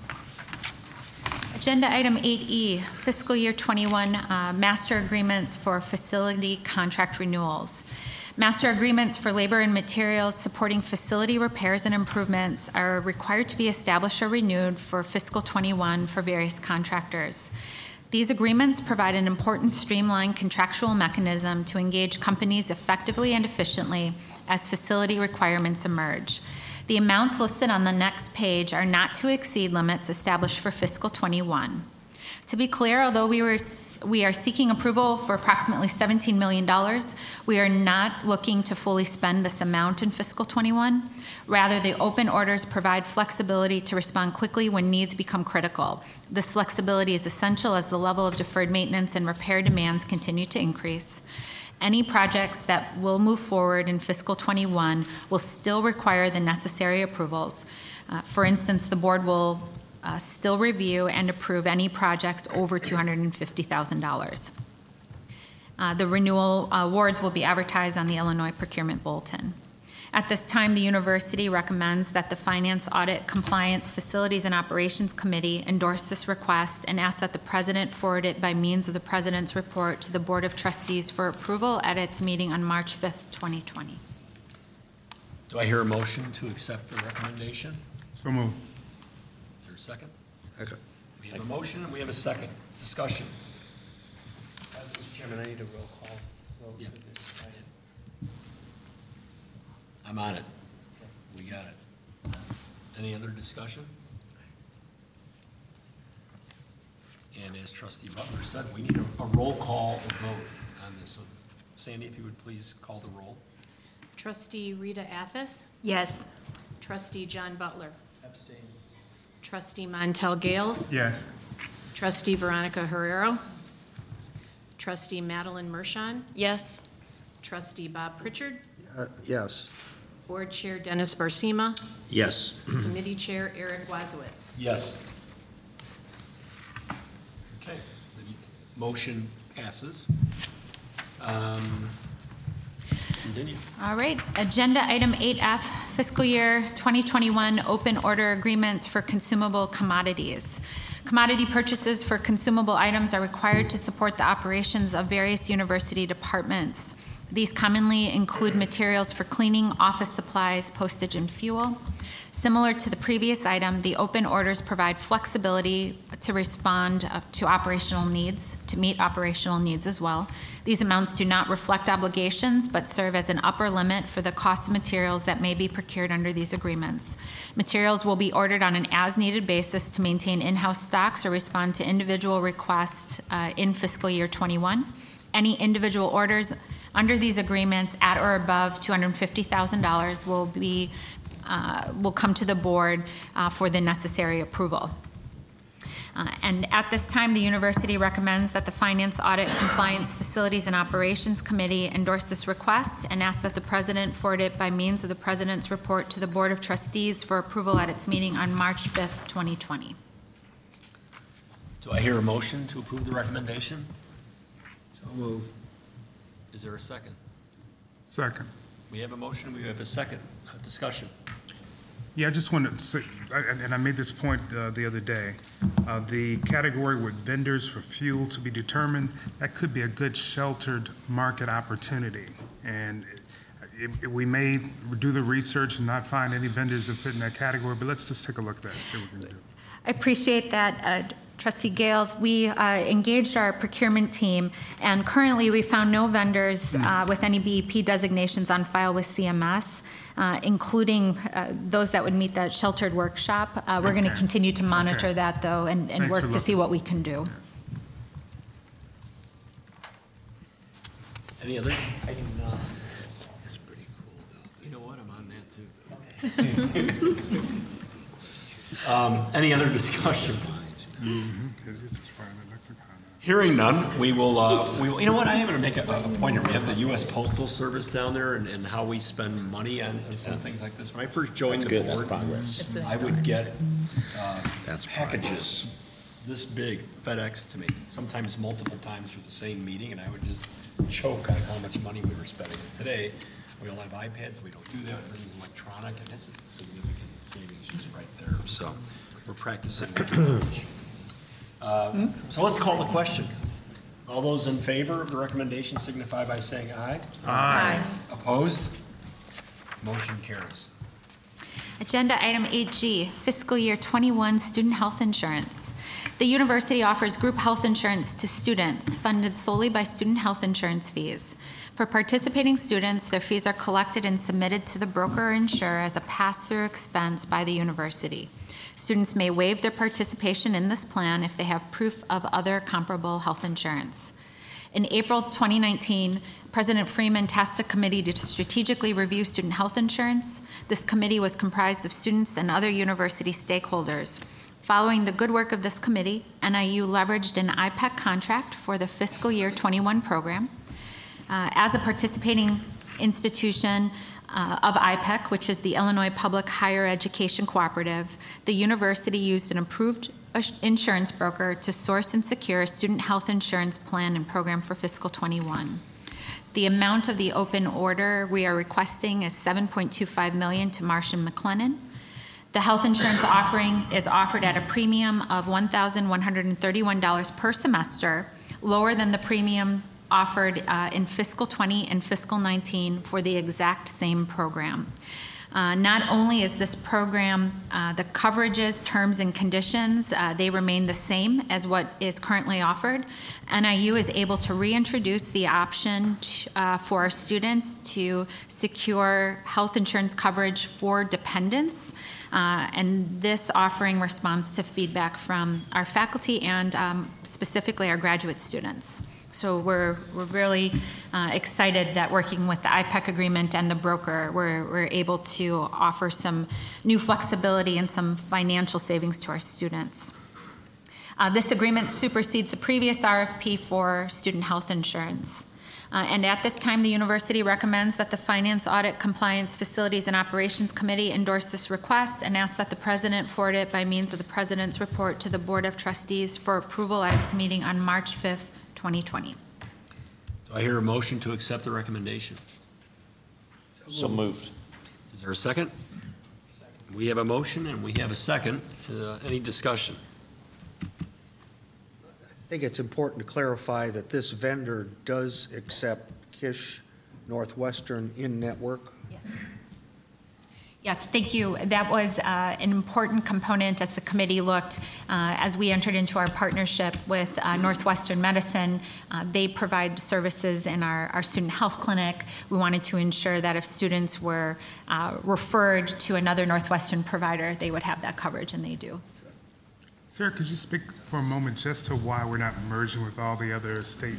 Agenda item eight E, fiscal year twenty-one, uh, master agreements for facility contract renewals. Master agreements for labor and materials supporting facility repairs and improvements are required to be established or renewed for fiscal twenty-one for various contractors. These agreements provide an important streamlined contractual mechanism to engage companies effectively and efficiently as facility requirements emerge. The amounts listed on the next page are not to exceed limits established for fiscal twenty-one. To be clear, although we were we are seeking approval for approximately seventeen million dollars, we are not looking to fully spend this amount in fiscal twenty-one. Rather, the open orders provide flexibility to respond quickly when needs become critical. This flexibility is essential as the level of deferred maintenance and repair demands continue to increase. Any projects that will move forward in fiscal twenty-one will still require the necessary approvals. Uh, for instance, the board will uh, still review and approve any projects over two hundred fifty thousand dollars. Uh, the renewal awards will be advertised on the Illinois Procurement Bulletin. At this time, the university recommends that the Finance, Audit, Compliance, Facilities, and Operations Committee endorse this request and ask that the president forward it by means of the president's report to the Board of Trustees for approval at its meeting on March fifth, twenty twenty. Do I hear a motion to accept the recommendation? So moved. Is there a second? Second. We have a motion and we have a second. Discussion. Uh, Mister Chairman, I need a roll call vote Yeah. for this item. I'm on it. We got it. Any other discussion? And as Trustee Butler said, we need a, a roll call vote on this one. Sandy, if you would please call the roll. Trustee Rita Athas. Yes. Trustee John Butler. Abstain. Trustee Montel Gales. Yes. Trustee Veronica Herrero. Trustee Madeline Mershon, Yes. Trustee Bob Pritchard, Uh, Yes. Board Chair Dennis Barsima, Yes. Committee Chair Eric Wazowitz. Yes. Okay, the motion passes. Um, Continue. All right, agenda item eight F, fiscal year twenty twenty-one open order agreements for consumable commodities. Commodity purchases for consumable items are required to support the operations of various university departments. These commonly include materials for cleaning, office supplies, postage, and fuel. Similar to the previous item, the open orders provide flexibility to respond uh, to operational needs, to meet operational needs as well. These amounts do not reflect obligations, but serve as an upper limit for the cost of materials that may be procured under these agreements. Materials will be ordered on an as-needed basis to maintain in-house stocks or respond to individual requests uh, in fiscal year twenty-one. Any individual orders under these agreements at or above two hundred fifty thousand dollars will be uh, will come to the board uh, for the necessary approval. Uh, and at this time, the university recommends that the Finance, Audit, Compliance, Facilities, and Operations Committee endorse this request and ask that the president forward it by means of the president's report to the Board of Trustees for approval at its meeting on March fifth, twenty twenty. Do I hear a motion to approve the recommendation? So move. Is there a second? Second. We have a motion, we have a second. Uh, Discussion. Yeah, I just wanted to say, I- and and I made this point uh, the other day, uh, the category with vendors for fuel to be determined, that could be a good sheltered market opportunity. And it- it- we may do the research and not find any vendors that fit in that category, but let's just take a look at that and see what we can do. I appreciate that, uh, Trustee Gales. We uh, engaged our procurement team, and currently we found no vendors uh, with any B E P designations on file with C M S, uh, including uh, those that would meet that sheltered workshop. Uh, We're going to Okay. continue to monitor Okay. that, though, and and Thanks work for to see looking. what we can do. Any other? I do not. You know what, I'm on that too. Um, Any other discussion? Hearing none, we will, uh, we will, you know what, I am going to make a, a point here. We have the U S Postal Service down there and, and how we spend money on, on things like this. When I first joined the That's good, board, that's progress. I would get uh, That's packages this big FedEx to me, sometimes multiple times for the same meeting, and I would just choke on how much money we were spending. Today, we all have iPads, we don't do that, everything's electronic, and it's a significant savings just right there. So we're practicing. Uh, So let's call the question. All those in favor of the recommendation signify by saying aye. Aye. Opposed? Motion carries. Agenda item eight G, fiscal year twenty-one student health insurance. The university offers group health insurance to students funded solely by student health insurance fees. For participating students, their fees are collected and submitted to the broker or insurer as a pass-through expense by the university. Students may waive their participation in this plan if they have proof of other comparable health insurance. In April twenty nineteen, President Freeman tasked a committee to strategically review student health insurance. This committee was comprised of students and other university stakeholders. Following the good work of this committee, N I U leveraged an I PEC contract for the fiscal year twenty-one program. Uh, as a participating institution uh, of I PEC, which is the Illinois Public Higher Education Cooperative, the university used an approved insurance broker to source and secure a student health insurance plan and program for fiscal twenty-one. The amount of the open order we are requesting is seven point two five million dollars to Marsh and McLennan. The health insurance offering is offered at a premium of one thousand one hundred thirty-one dollars per semester, lower than the premiums offered uh, in fiscal twenty and fiscal nineteen for the exact same program. Uh, not only is this program, uh, the coverages, terms, and conditions, uh, they remain the same as what is currently offered. N I U is able to reintroduce the option to, uh, for our students to secure health insurance coverage for dependents. Uh, and this offering responds to feedback from our faculty and um, specifically our graduate students. So we're, we're really uh, excited that working with the I PEC agreement and the broker, we're, we're able to offer some new flexibility and some financial savings to our students. Uh, This agreement supersedes the previous R F P for student health insurance. Uh, And at this time, the university recommends that the Finance, Audit, Compliance, Facilities, and Operations Committee endorse this request and ask that the president forward it by means of the president's report to the Board of Trustees for approval at its meeting on March fifth, twenty twenty. Do I hear a motion to accept the recommendation? So moved. Is there a second? We have a motion and we have a second. Uh, Any discussion? I think it's important to clarify that this vendor does accept Kish Northwestern in-network. Yes. Yes, thank you. That was uh, an important component as the committee looked, uh, as we entered into our partnership with uh, Northwestern Medicine. Uh, They provide services in our, our student health clinic. We wanted to ensure that if students were uh, referred to another Northwestern provider, they would have that coverage, and they do. Sir, could you speak for a moment just to why we're not merging with all the other state?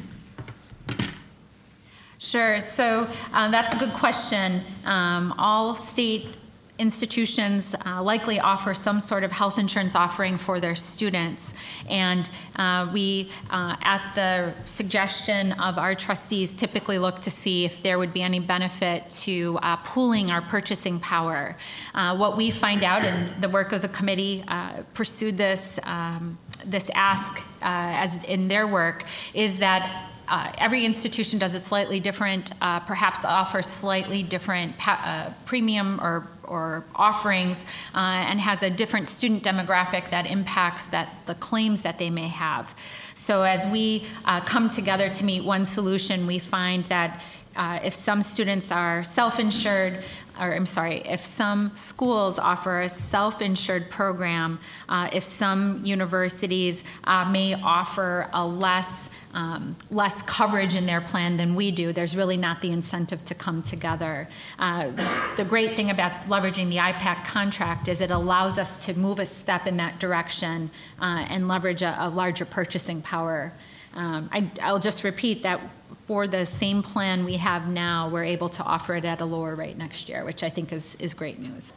Sure. So uh, that's a good question. Um, all state institutions uh, likely offer some sort of health insurance offering for their students. And uh, we, uh, at the suggestion of our trustees, typically look to see if there would be any benefit to uh, pooling our purchasing power. Uh, what we find out in the work of the committee uh, pursued this, um, this ask uh, as in their work is that Uh, every institution does it slightly different, uh, perhaps offers slightly different pa- uh, premium or, or offerings, uh, and has a different student demographic that impacts that the claims that they may have. So as we uh, come together to meet one solution, we find that uh, if some students are self-insured, or I'm sorry, if some schools offer a self-insured program, uh, if some universities uh, may offer a less Um, less coverage in their plan than we do, there's really not the incentive to come together. Uh, the great thing about leveraging the I PAC contract is it allows us to move a step in that direction uh, and leverage a, a larger purchasing power. Um, I, I'll just repeat that for the same plan we have now, we're able to offer it at a lower rate next year, which I think is, is great news.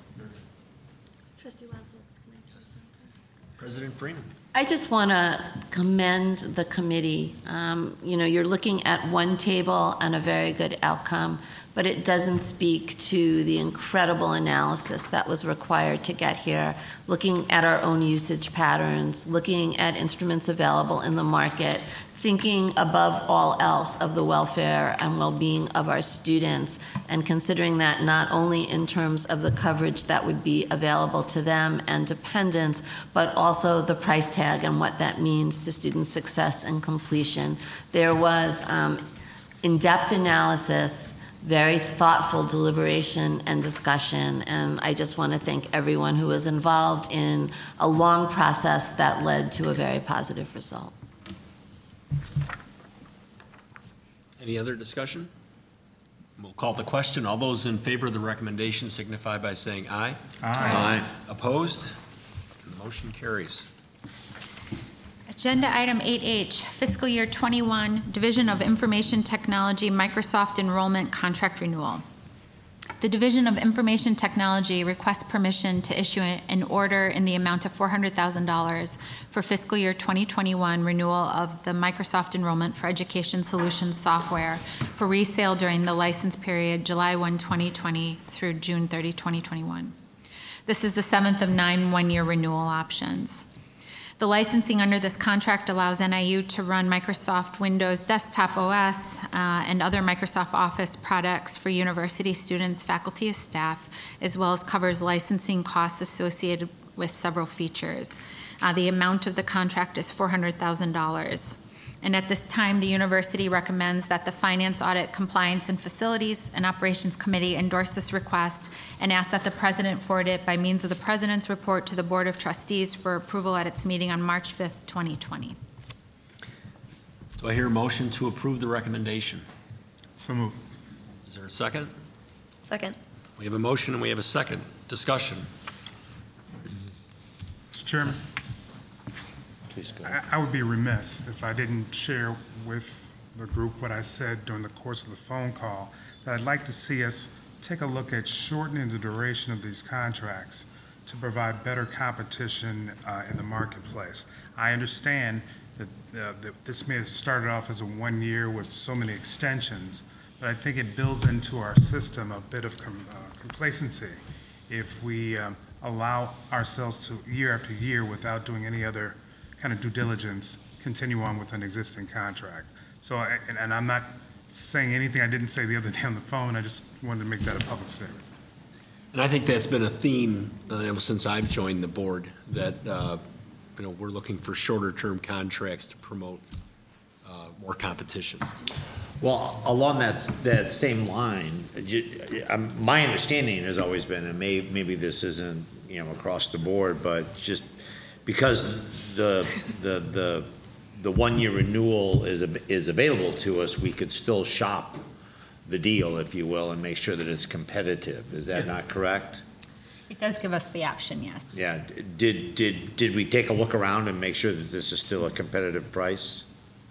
Trustee Wazowitz, can I say something? President Freeman. I just want to commend the committee. Um, You know, you're looking at one table and a very good outcome, but it doesn't speak to the incredible analysis that was required to get here, looking at our own usage patterns, looking at instruments available in the market, thinking above all else of the welfare and well-being of our students, and considering that not only in terms of the coverage that would be available to them and dependents, but also the price tag and what that means to student success and completion. There was um, in-depth analysis, very thoughtful deliberation and discussion, and I just want to thank everyone who was involved in a long process that led to a very positive result. Any other discussion? We'll call the question. All those in favor of the recommendation signify by saying aye. Aye. Opposed? The motion carries. Agenda item eight H, fiscal year twenty-one, Division of Information Technology Microsoft Enrollment Contract Renewal. The Division of Information Technology requests permission to issue an order in the amount of four hundred thousand dollars for fiscal year twenty twenty-one renewal of the Microsoft Enrollment for Education Solutions software for resale during the license period July first, twenty twenty through June thirtieth, twenty twenty-one. This is the seventh of nine one-year renewal options. The licensing under this contract allows N I U to run Microsoft Windows Desktop O S uh, and other Microsoft Office products for university students, faculty, and staff, as well as covers licensing costs associated with several features. Uh, the amount of the contract is four hundred thousand dollars. And at this time, the university recommends that the Finance, Audit, Compliance, and Facilities and Operations Committee endorse this request and ask that the president forward it by means of the president's report to the Board of Trustees for approval at its meeting on March fifth, twenty twenty. Do I hear a motion to approve the recommendation? So moved. Is there a second? Second. We have a motion and we have a second. Discussion. Mister Chairman, Please go. I, I would be remiss if I didn't share with the group what I said during the course of the phone call, that I'd like to see us take a look at shortening the duration of these contracts to provide better competition uh, in the marketplace. I understand that, uh, that this may have started off as a one year with so many extensions, but I think it builds into our system a bit of com- uh, complacency if we um, allow ourselves to, year after year, without doing any other kind of due diligence, continue on with an existing contract. So, I- and, and I'm not saying anything I didn't say the other day on the phone, I just wanted to make that a public statement. And I think that's been a theme uh, since I've joined the board, that, uh, you know, we're looking for shorter-term contracts to promote uh, more competition. Well, along that, that same line, you, um, my understanding has always been, and may, maybe this isn't, you know, across the board, but just because the, the, the, the one-year renewal is, is available to us, we could still shop the deal, if you will, and make sure that it's competitive. Is that not correct? It does give us the option, yes. Yeah. Did, did, did we take a look around and make sure that this is still a competitive price?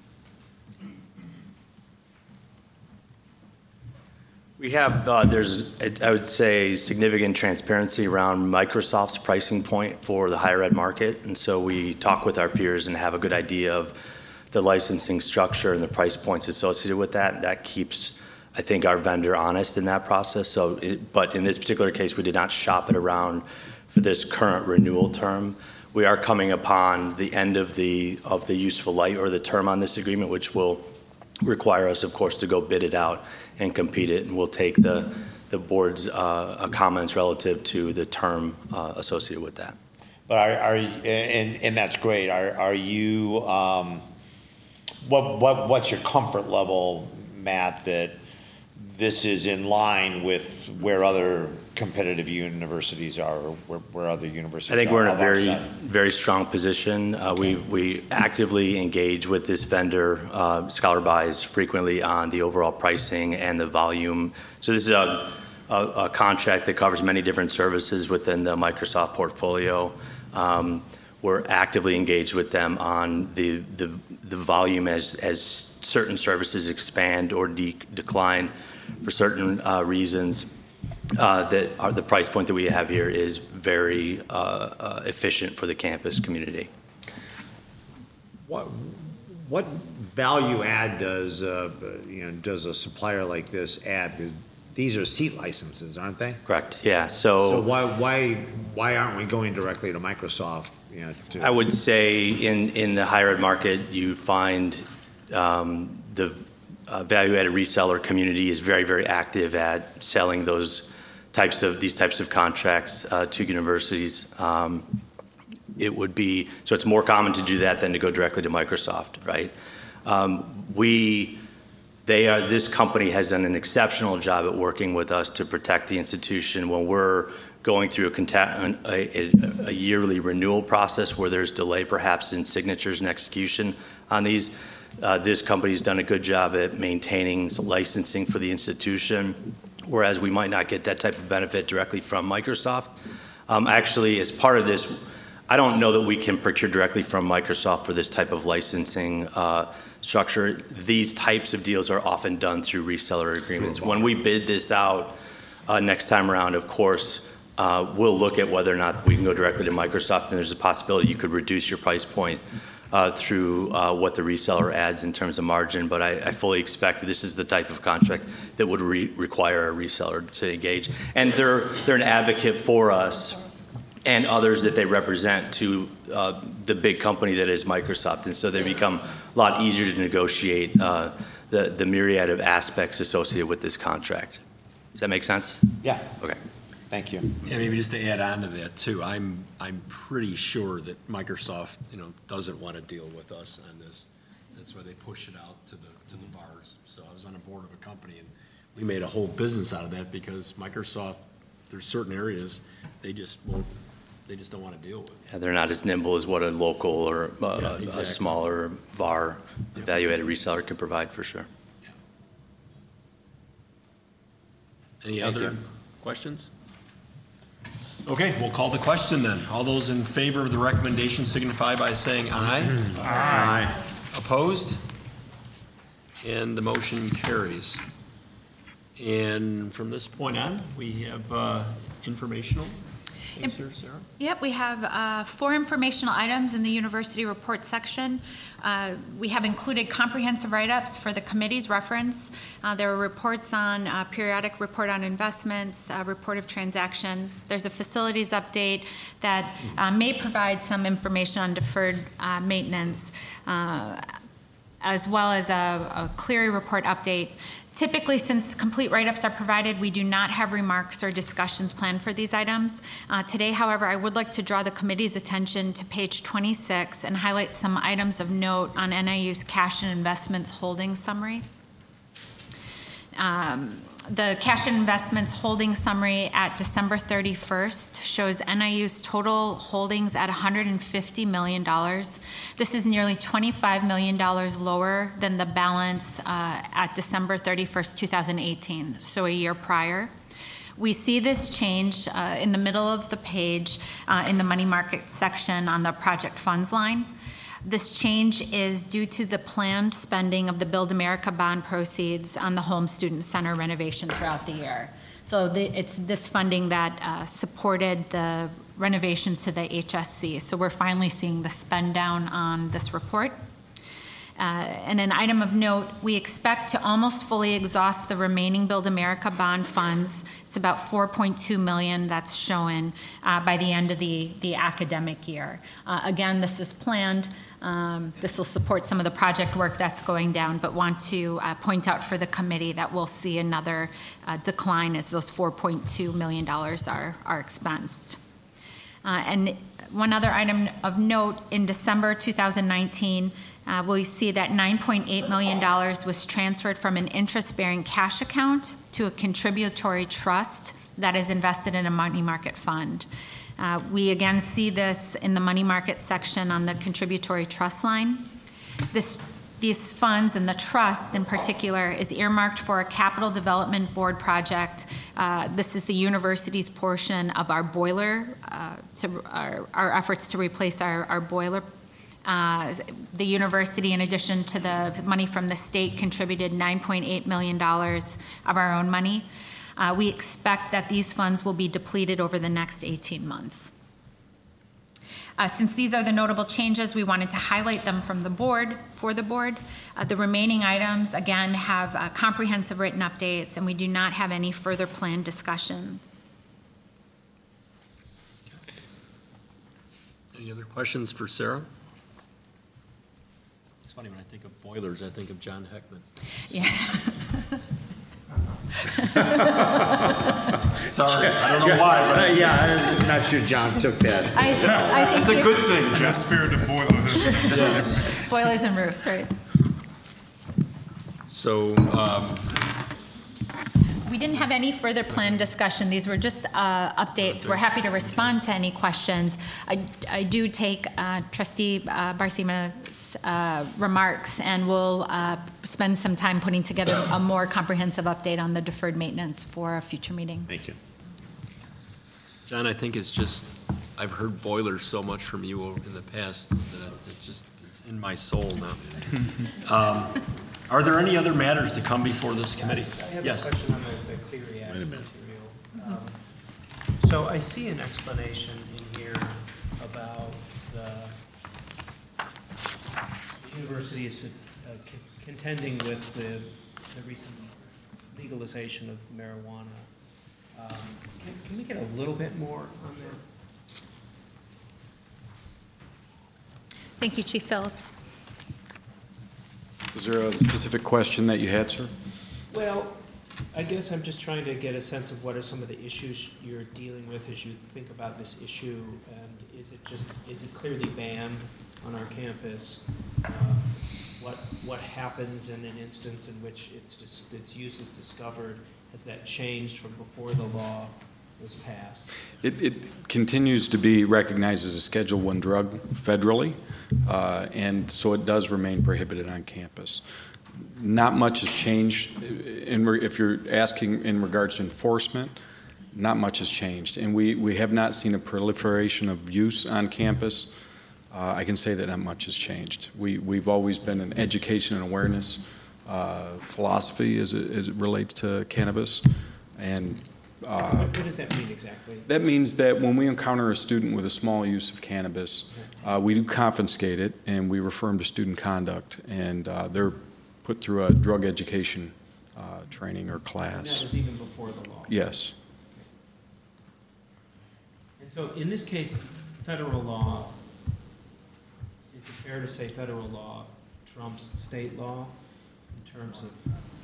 We have, uh, there's, I would say, significant transparency around Microsoft's pricing point for the higher ed market. And so we talk with our peers and have a good idea of the licensing structure and the price points associated with that. That keeps, I think, our vendor honest in that process. So, it, but in this particular case, we did not shop it around for this current renewal term. We are coming upon the end of the, of the useful life or the term on this agreement, which will require us, of course, to go bid it out and compete it, and we'll take the, the board's uh, comments relative to the term uh, associated with that. But are, are and, and that's great. Are, are you, um, what, what, what's your comfort level, Matt, that this is in line with where other competitive universities are, or where, where other universities are? I think we're in a of very, outside? very strong position. Uh, we, we actively engage with this vendor, uh, Scholar Buys, frequently on the overall pricing and the volume. So this is a, a, a contract that covers many different services within the Microsoft portfolio. Um, we're actively engaged with them on the, the, the volume as, as certain services expand or de- decline for certain uh, reasons. Uh, that are the price point that we have here is very uh, uh, efficient for the campus community. What, what value add does, uh, you know, does a supplier like this add? Because these are seat licenses, aren't they? Correct. Yeah. So, So why, why, why aren't we going directly to Microsoft? You know, to, I would say in, in the higher ed market, you find um, the uh, value-added reseller community is very, very active at selling those types of these types of contracts uh, to universities. Um, it would be so it's more common to do that than to go directly to Microsoft, right? Um, we, they are. This company has done an exceptional job at working with us to protect the institution when we're going through a, conta- a, a, a yearly renewal process where there's delay, perhaps in signatures and execution on these. Uh, this company's done a good job at maintaining licensing for the institution, whereas we might not get that type of benefit directly from Microsoft. Um, actually, as part of this, I don't know that we can procure directly from Microsoft for this type of licensing uh, structure. These types of deals are often done through reseller agreements. When we bid this out uh, next time around, of course, uh, we'll look at whether or not we can go directly to Microsoft, and there's a possibility you could reduce your price point Uh, through uh, what the reseller adds in terms of margin, but I, I fully expect this is the type of contract that would re- require a reseller to engage. And they're, they're an advocate for us and others that they represent to uh, the big company that is Microsoft, and so they become a lot easier to negotiate uh, the, the myriad of aspects associated with this contract. Does that make sense? Yeah. Okay. Thank you. Yeah, maybe just to add on to that too, I'm, I'm pretty sure that Microsoft, you know, doesn't want to deal with us on this. That's why they push it out to the, to the V A Rs. So I was on a board of a company and we made a whole business out of that because Microsoft, there's certain areas they just won't, they just don't want to deal with. Yeah, they're not as nimble as what a local or uh, Yeah, exactly. a smaller V A R, Yeah. value-added reseller can provide for sure. Any Thank other you. questions? Okay, we'll call the question then. All those in favor of the recommendation signify by saying aye. Aye. Opposed? And the motion carries. And from this point on, we have uh, informational. case here, Sarah? Yep, we have uh, four informational items in the university report section. Uh, We have included comprehensive write-ups for the committee's reference. Uh, There are reports on, uh, periodic report on investments, uh, report of transactions. There's a facilities update that uh, may provide some information on deferred uh, maintenance, uh, as well as a a Cleary report update. Typically, since complete write-ups are provided, we do not have remarks or discussions planned for these items. Uh, Today, however, I would like to draw the committee's attention to page twenty-six and highlight some items of note on N I U's cash and investments holding summary. Um, The cash and investments holding summary at December thirty-first shows N I U's total holdings at one hundred fifty million dollars. This is nearly twenty-five million dollars lower than the balance uh, at December thirty-first, two thousand eighteen, so a year prior. We see this change uh, in the middle of the page uh, in the money market section on the project funds line. This change is due to the planned spending of the Build America bond proceeds on the Home Student Center renovation throughout the year. So the, it's this funding that uh, supported the renovations to the H S C. So we're finally seeing the spend down on this report. Uh, and an item of note, we expect to almost fully exhaust the remaining Build America bond funds. It's about four point two million dollars that's shown uh, by the end of the, the academic year. Uh, again, this is planned. Um, this will support some of the project work that's going down, but want to uh, point out for the committee that we'll see another uh, decline as those four point two million dollars are, are expensed. Uh, and one other item of note, in December two thousand nineteen, uh, we see that nine point eight million dollars was transferred from an interest-bearing cash account to a contributory trust that is invested in a money market fund. Uh, we again see this in the money market section on the contributory trust line. This, these funds and the trust in particular is earmarked for a capital development board project. Uh, this is the university's portion of our boiler, uh, to our, our efforts to replace our, our boiler. Uh, the university, in addition to the money from the state, contributed nine point eight million dollars of our own money. Uh, we expect that these funds will be depleted over the next eighteen months. Uh, since these are the notable changes, we wanted to highlight them from the board, for the board. Uh, the remaining items, again, have uh, comprehensive written updates, and we do not have any further planned discussion. Any other questions for Sarah? It's funny, when I think of boilers, I think of John Heckman. Yeah. Sorry, I don't know why, but Uh, yeah, I'm not sure John took that. I, I think it's a you- good thing, The Jeff. spirit of boilers. Yes. Boilers and roofs, right? So, um, We didn't have any further planned discussion. These were just uh, updates. We're happy to respond to any questions. I, I do take uh, Trustee uh, Barsima's uh, remarks, and we'll uh, spend some time putting together a more comprehensive update on the deferred maintenance for a future meeting. Thank you. John, I think it's just, I've heard boilers so much from you in the past that it just is in my soul now. Um, Are there any other matters to come before this committee? I have Yes. a question on the, the Cleary Act material. Um, So I see an explanation in here about the, the university is uh, con- contending with the, the recent legalization of marijuana. Um, Can, can we get a little bit more on that? Thank you, Chief Phillips. Was there a specific question that you had, sir? Well, I guess I'm just trying to get a sense of what are some of the issues you're dealing with as you think about this issue, and is it just, is it clearly banned on our campus? Uh, What, what happens in an instance in which its, dis- its use is discovered? Has that changed from before the law was passed? It, it continues to be recognized as a Schedule One drug federally, uh, and so it does remain prohibited on campus. Not much has changed. In, re- if you're asking in regards to enforcement, not much has changed. And we, we have not seen a proliferation of use on campus. Uh, I can say that not much has changed. We, we've always been an education and awareness uh, philosophy as it, as it relates to cannabis, and uh, What what does that mean exactly? that means that when we encounter a student with a small use of cannabis, uh, we do confiscate it, and we refer them to student conduct, and uh, they're put through a drug education uh, training or And that class. was even before the law? Yes. And so in this case, federal law, is it fair to say federal law trumps state law in terms of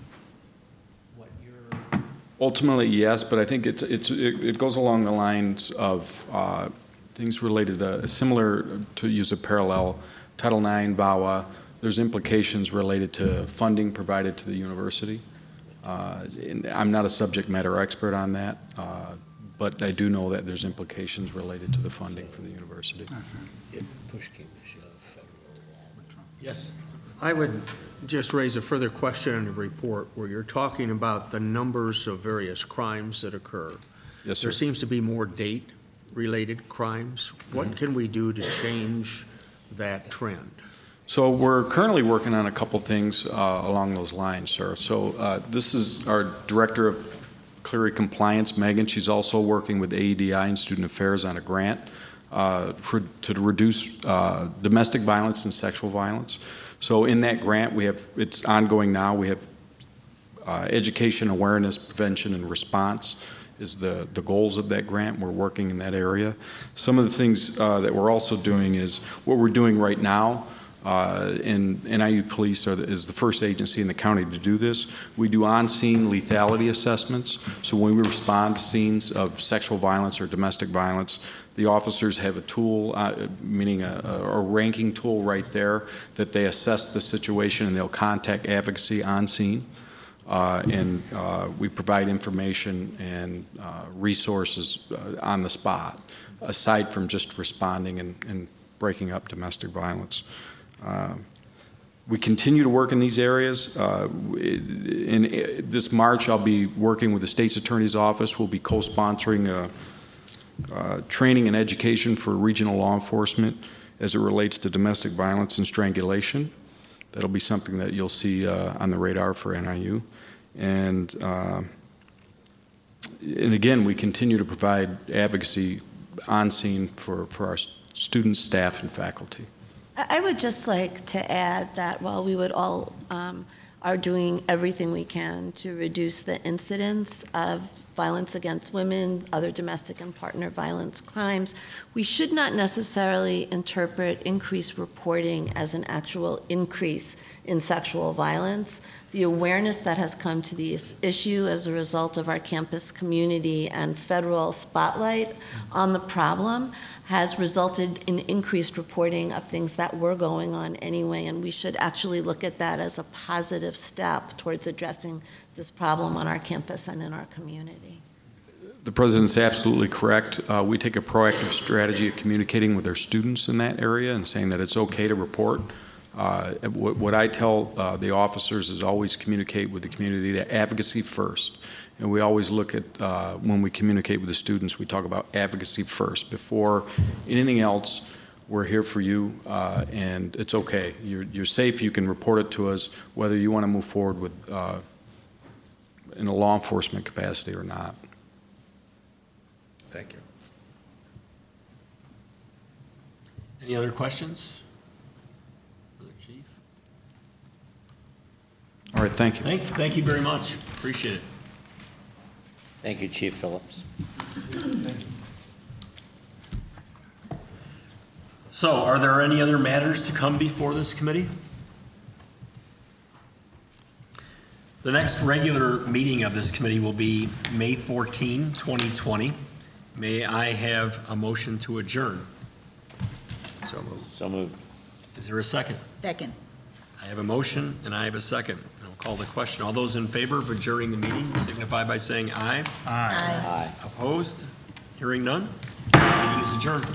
what you're, Ultimately, yes, but I think it's, it's, it it goes along the lines of uh, things related to, similar, to use a parallel, Title nine, V A W A, there's implications related to funding provided to the university. Uh, and I'm not a subject matter expert on that, uh, but I do know that there's implications related to the funding for the university. Push came to shove, federal law. Yes. I would just raise a further question in the report where you're talking about the numbers of various crimes that occur. Yes, sir. There seems to be more date-related crimes. What can we do to change that trend? So we're currently working on a couple things uh, along those lines, sir. So uh, this is our Director of Clery Compliance, Megan. She's also working with A E D I and Student Affairs on a grant uh, for, to reduce uh, domestic violence and sexual violence. So in that grant, we have, it's ongoing now, we have uh, education, awareness, prevention, and response is the, the goals of that grant. We're working in that area. Some of the things uh, that we're also doing is, what we're doing right now, uh, and N I U Police are the, is the first agency in the county to do this. We do on-scene lethality assessments. So when we respond to scenes of sexual violence or domestic violence, the officers have a tool, uh, meaning a, a ranking tool right there, that they assess the situation and they'll contact advocacy on scene. Uh, and uh, we provide information and uh, resources uh, on the spot, aside from just responding and, and breaking up domestic violence. Uh, we continue to work in these areas. Uh, in, in this March, I'll be working with the State's Attorney's Office. We'll be co-sponsoring a Uh, training and education for regional law enforcement as it relates to domestic violence and strangulation. That'll be something that you'll see uh, on the radar for N I U. And, uh, and again, we continue to provide advocacy on scene for, for our students, staff, and faculty. I I would just like to add that while we would all um, are doing everything we can to reduce the incidence of violence against women, other domestic and partner violence crimes, we should not necessarily interpret increased reporting as an actual increase in sexual violence. The awareness that has come to this issue as a result of our campus community and federal spotlight on the problem has resulted in increased reporting of things that were going on anyway, and we should actually look at that as a positive step towards addressing this problem on our campus and in our community. The President's absolutely correct. Uh, we take a proactive strategy of communicating with our students in that area and saying that it's okay to report. Uh, what, what I tell uh, the officers is always communicate with the community, that advocacy first. And we always look at, uh, when we communicate with the students, we talk about advocacy first. Before anything else, we're here for you, uh, and it's okay. You're, you're safe, you can report it to us, whether you want to move forward with uh, in a law enforcement capacity or not. Thank you. Any other questions for the chief? All right, thank you. Thank, thank you very much. Appreciate it. Thank you, Chief Phillips. So, are there any other matters to come before this committee? The next regular meeting of this committee will be May fourteenth, twenty twenty. May I have a motion to adjourn? So moved. So moved. Is there a second? Second. I have a motion and I have a second. I'll call the question. All those in favor of adjourning the meeting signify by saying aye. Aye. Aye. Opposed? Hearing none? Meeting is adjourned.